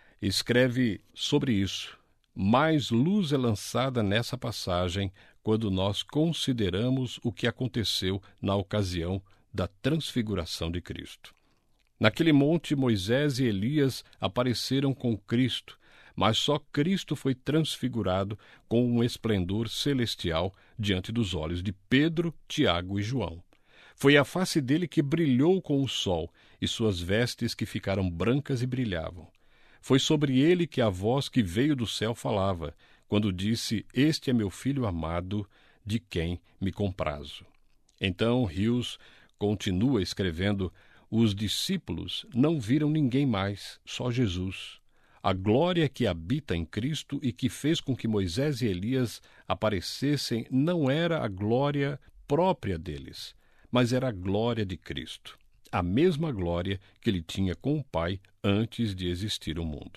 escreve sobre isso. Mais luz é lançada nessa passagem quando nós consideramos o que aconteceu na ocasião da transfiguração de Cristo. Naquele monte, Moisés e Elias apareceram com Cristo, mas só Cristo foi transfigurado com um esplendor celestial diante dos olhos de Pedro, Tiago e João. Foi a face dele que brilhou com o sol, e suas vestes que ficaram brancas e brilhavam. Foi sobre ele que a voz que veio do céu falava, quando disse, este é meu filho amado, de quem me comprazo. Então Hughes continua escrevendo, os discípulos não viram ninguém mais, só Jesus. A glória que habita em Cristo e que fez com que Moisés e Elias aparecessem não era a glória própria deles, mas era a glória de Cristo. A mesma glória que ele tinha com o Pai antes de existir o mundo.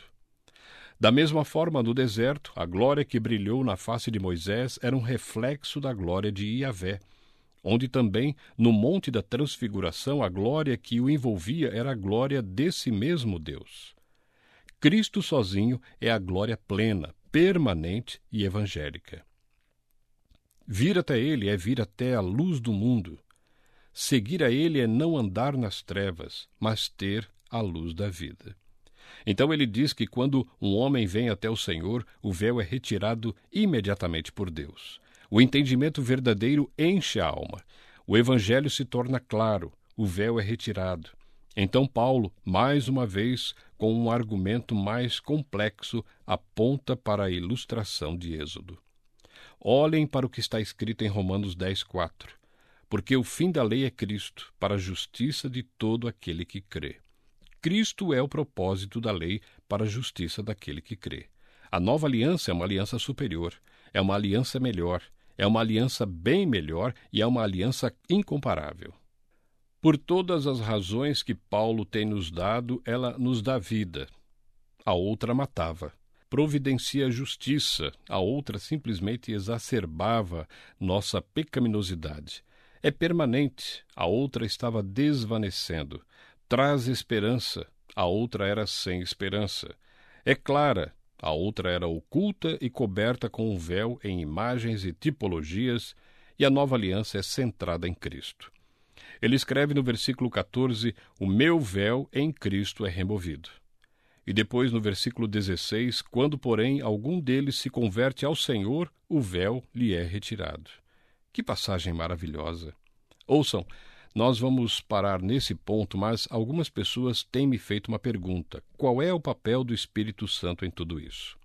Da mesma forma, no deserto, a glória que brilhou na face de Moisés era um reflexo da glória de Iavé, onde também, no Monte da Transfiguração, a glória que o envolvia era a glória desse mesmo Deus. Cristo sozinho é a glória plena, permanente e evangélica. Vir até ele é vir até a luz do mundo. Seguir a ele é não andar nas trevas, mas ter a luz da vida. Então ele diz que quando um homem vem até o Senhor, o véu é retirado imediatamente por Deus. O entendimento verdadeiro enche a alma. O evangelho se torna claro, o véu é retirado. Então Paulo, mais uma vez, com um argumento mais complexo, aponta para a ilustração de Êxodo. Olhem para o que está escrito em Romanos dez, quatro. Porque o fim da lei é Cristo, para a justiça de todo aquele que crê. Cristo é o propósito da lei para a justiça daquele que crê. A nova aliança é uma aliança superior, é uma aliança melhor, é uma aliança bem melhor e é uma aliança incomparável. Por todas as razões que Paulo tem nos dado, ela nos dá vida. A outra matava. Providencia a justiça, a outra simplesmente exacerbava nossa pecaminosidade. É permanente, a outra estava desvanecendo. Traz esperança, a outra era sem esperança. É clara, a outra era oculta e coberta com um véu em imagens e tipologias, e a nova aliança é centrada em Cristo. Ele escreve no versículo quatorze, o meu véu em Cristo é removido. E depois no versículo dezesseis, quando, porém, algum deles se converte ao Senhor, o véu lhe é retirado. Que passagem maravilhosa! Ouçam, Nós vamos parar nesse ponto, mas algumas pessoas têm me feito uma pergunta: qual é o papel do Espírito Santo em tudo isso?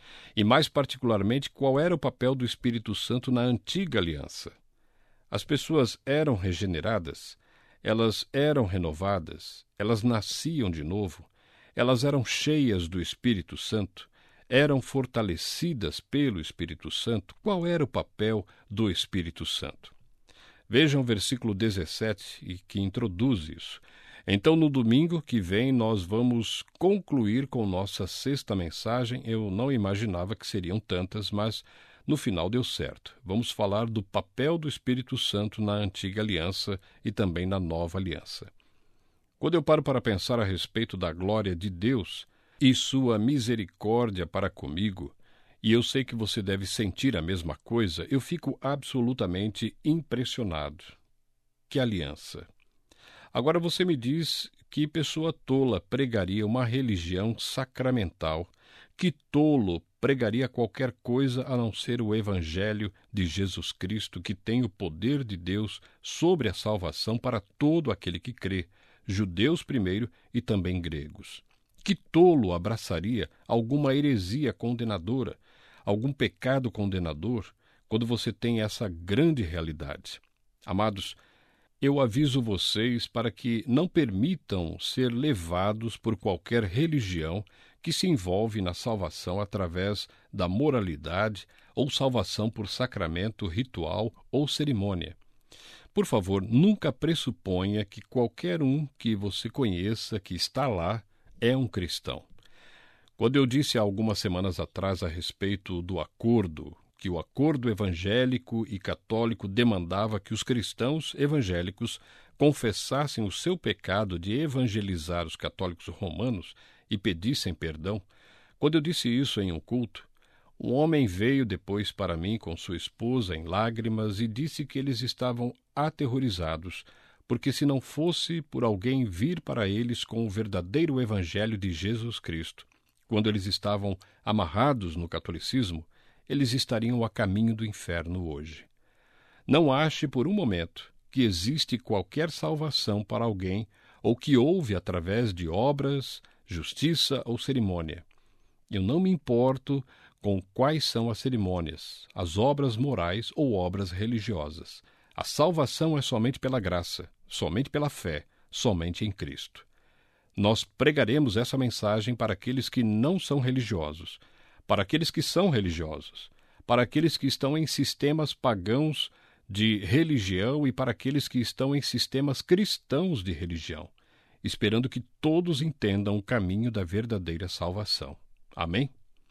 E mais particularmente, qual era o papel do Espírito Santo na antiga aliança? As pessoas eram regeneradas, elas eram renovadas, elas nasciam de novo, elas eram cheias do Espírito Santo, eram fortalecidas pelo Espírito Santo. Qual era o papel do Espírito Santo? Vejam o versículo dezessete, que introduz isso. Então, no domingo que vem, nós vamos concluir com nossa sexta mensagem. Eu não imaginava que seriam tantas, mas no final deu certo. Vamos falar do papel do Espírito Santo na antiga aliança e também na nova aliança. Quando eu paro para pensar a respeito da glória de Deus e sua misericórdia para comigo, e eu sei que você deve sentir a mesma coisa, eu fico absolutamente impressionado. Que aliança! Agora você me diz: que pessoa tola pregaria uma religião sacramental? Que tolo pregaria qualquer coisa a não ser o Evangelho de Jesus Cristo, que tem o poder de Deus sobre a salvação para todo aquele que crê, judeus primeiro e também gregos? Que tolo abraçaria alguma heresia condenadora, algum pecado condenador, quando você tem essa grande realidade? Amados, eu aviso vocês para que não permitam ser levados por qualquer religião que se envolve na salvação através da moralidade ou salvação por sacramento, ritual ou cerimônia. Por favor, nunca pressuponha que qualquer um que você conheça que está lá é um cristão. Quando eu disse há algumas semanas atrás a respeito do acordo, que o acordo evangélico e católico demandava que os cristãos evangélicos confessassem o seu pecado de evangelizar os católicos romanos e pedissem perdão, quando eu disse isso em um culto, um homem veio depois para mim com sua esposa em lágrimas e disse que eles estavam aterrorizados, porque se não fosse por alguém vir para eles com o verdadeiro evangelho de Jesus Cristo, quando eles estavam amarrados no catolicismo, eles estariam a caminho do inferno hoje. Não ache por um momento que existe qualquer salvação para alguém ou que houve através de obras, justiça ou cerimônia. Eu não me importo com quais são as cerimônias, as obras morais ou obras religiosas. A salvação é somente pela graça, somente pela fé, somente em Cristo. Nós pregaremos essa mensagem para aqueles que não são religiosos, para aqueles que são religiosos, para aqueles que estão em sistemas pagãos de religião e para aqueles que estão em sistemas cristãos de religião, esperando que todos entendam o caminho da verdadeira salvação. Amém?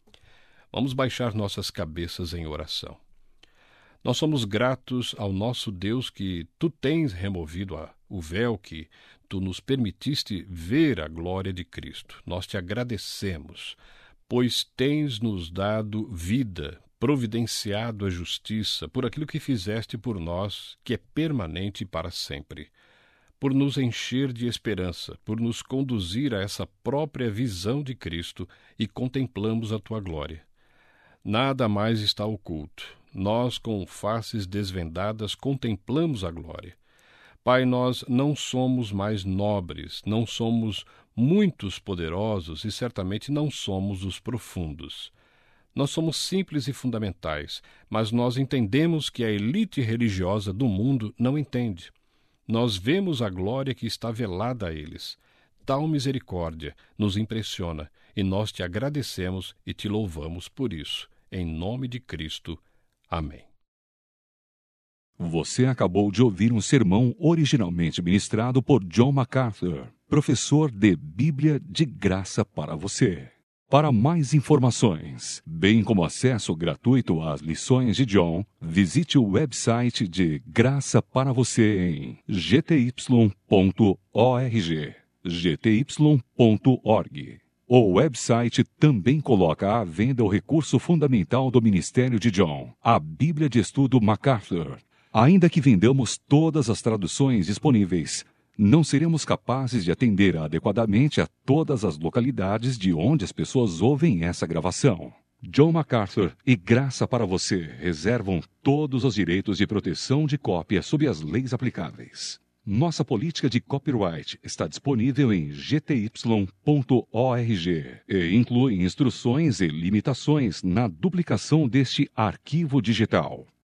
Vamos baixar nossas cabeças em oração. Nós somos gratos ao nosso Deus que Tu tens removido a, o véu, que Tu nos permitiste ver a glória de Cristo. Nós Te agradecemos, pois tens nos dado vida, providenciado a justiça por aquilo que fizeste por nós, que é permanente para sempre, por nos encher de esperança, por nos conduzir a essa própria visão de Cristo e contemplamos a Tua glória. Nada mais está oculto. Nós, com faces desvendadas, contemplamos a glória. Pai, nós não somos mais nobres, não somos muitos poderosos e certamente não somos os profundos. Nós somos simples e fundamentais, mas nós entendemos que a elite religiosa do mundo não entende. Nós vemos a glória que está velada a eles. Tal misericórdia nos impressiona e nós Te agradecemos e Te louvamos por isso. Em nome de Cristo. Amém. Você acabou de ouvir um sermão originalmente ministrado por John MacArthur, professor de Bíblia de Graça para você. Para mais informações, bem como acesso gratuito às lições de John, visite o website de Graça para Você em g t y ponto org. g t y ponto org. O website também coloca à venda o recurso fundamental do ministério de John, a Bíblia de Estudo MacArthur. Ainda que vendamos todas as traduções disponíveis, não seremos capazes de atender adequadamente a todas as localidades de onde as pessoas ouvem essa gravação. John MacArthur e Graça para Você reservam todos os direitos de proteção de cópia sob as leis aplicáveis. Nossa política de copyright está disponível em g t y ponto org e inclui instruções e limitações na duplicação deste arquivo digital.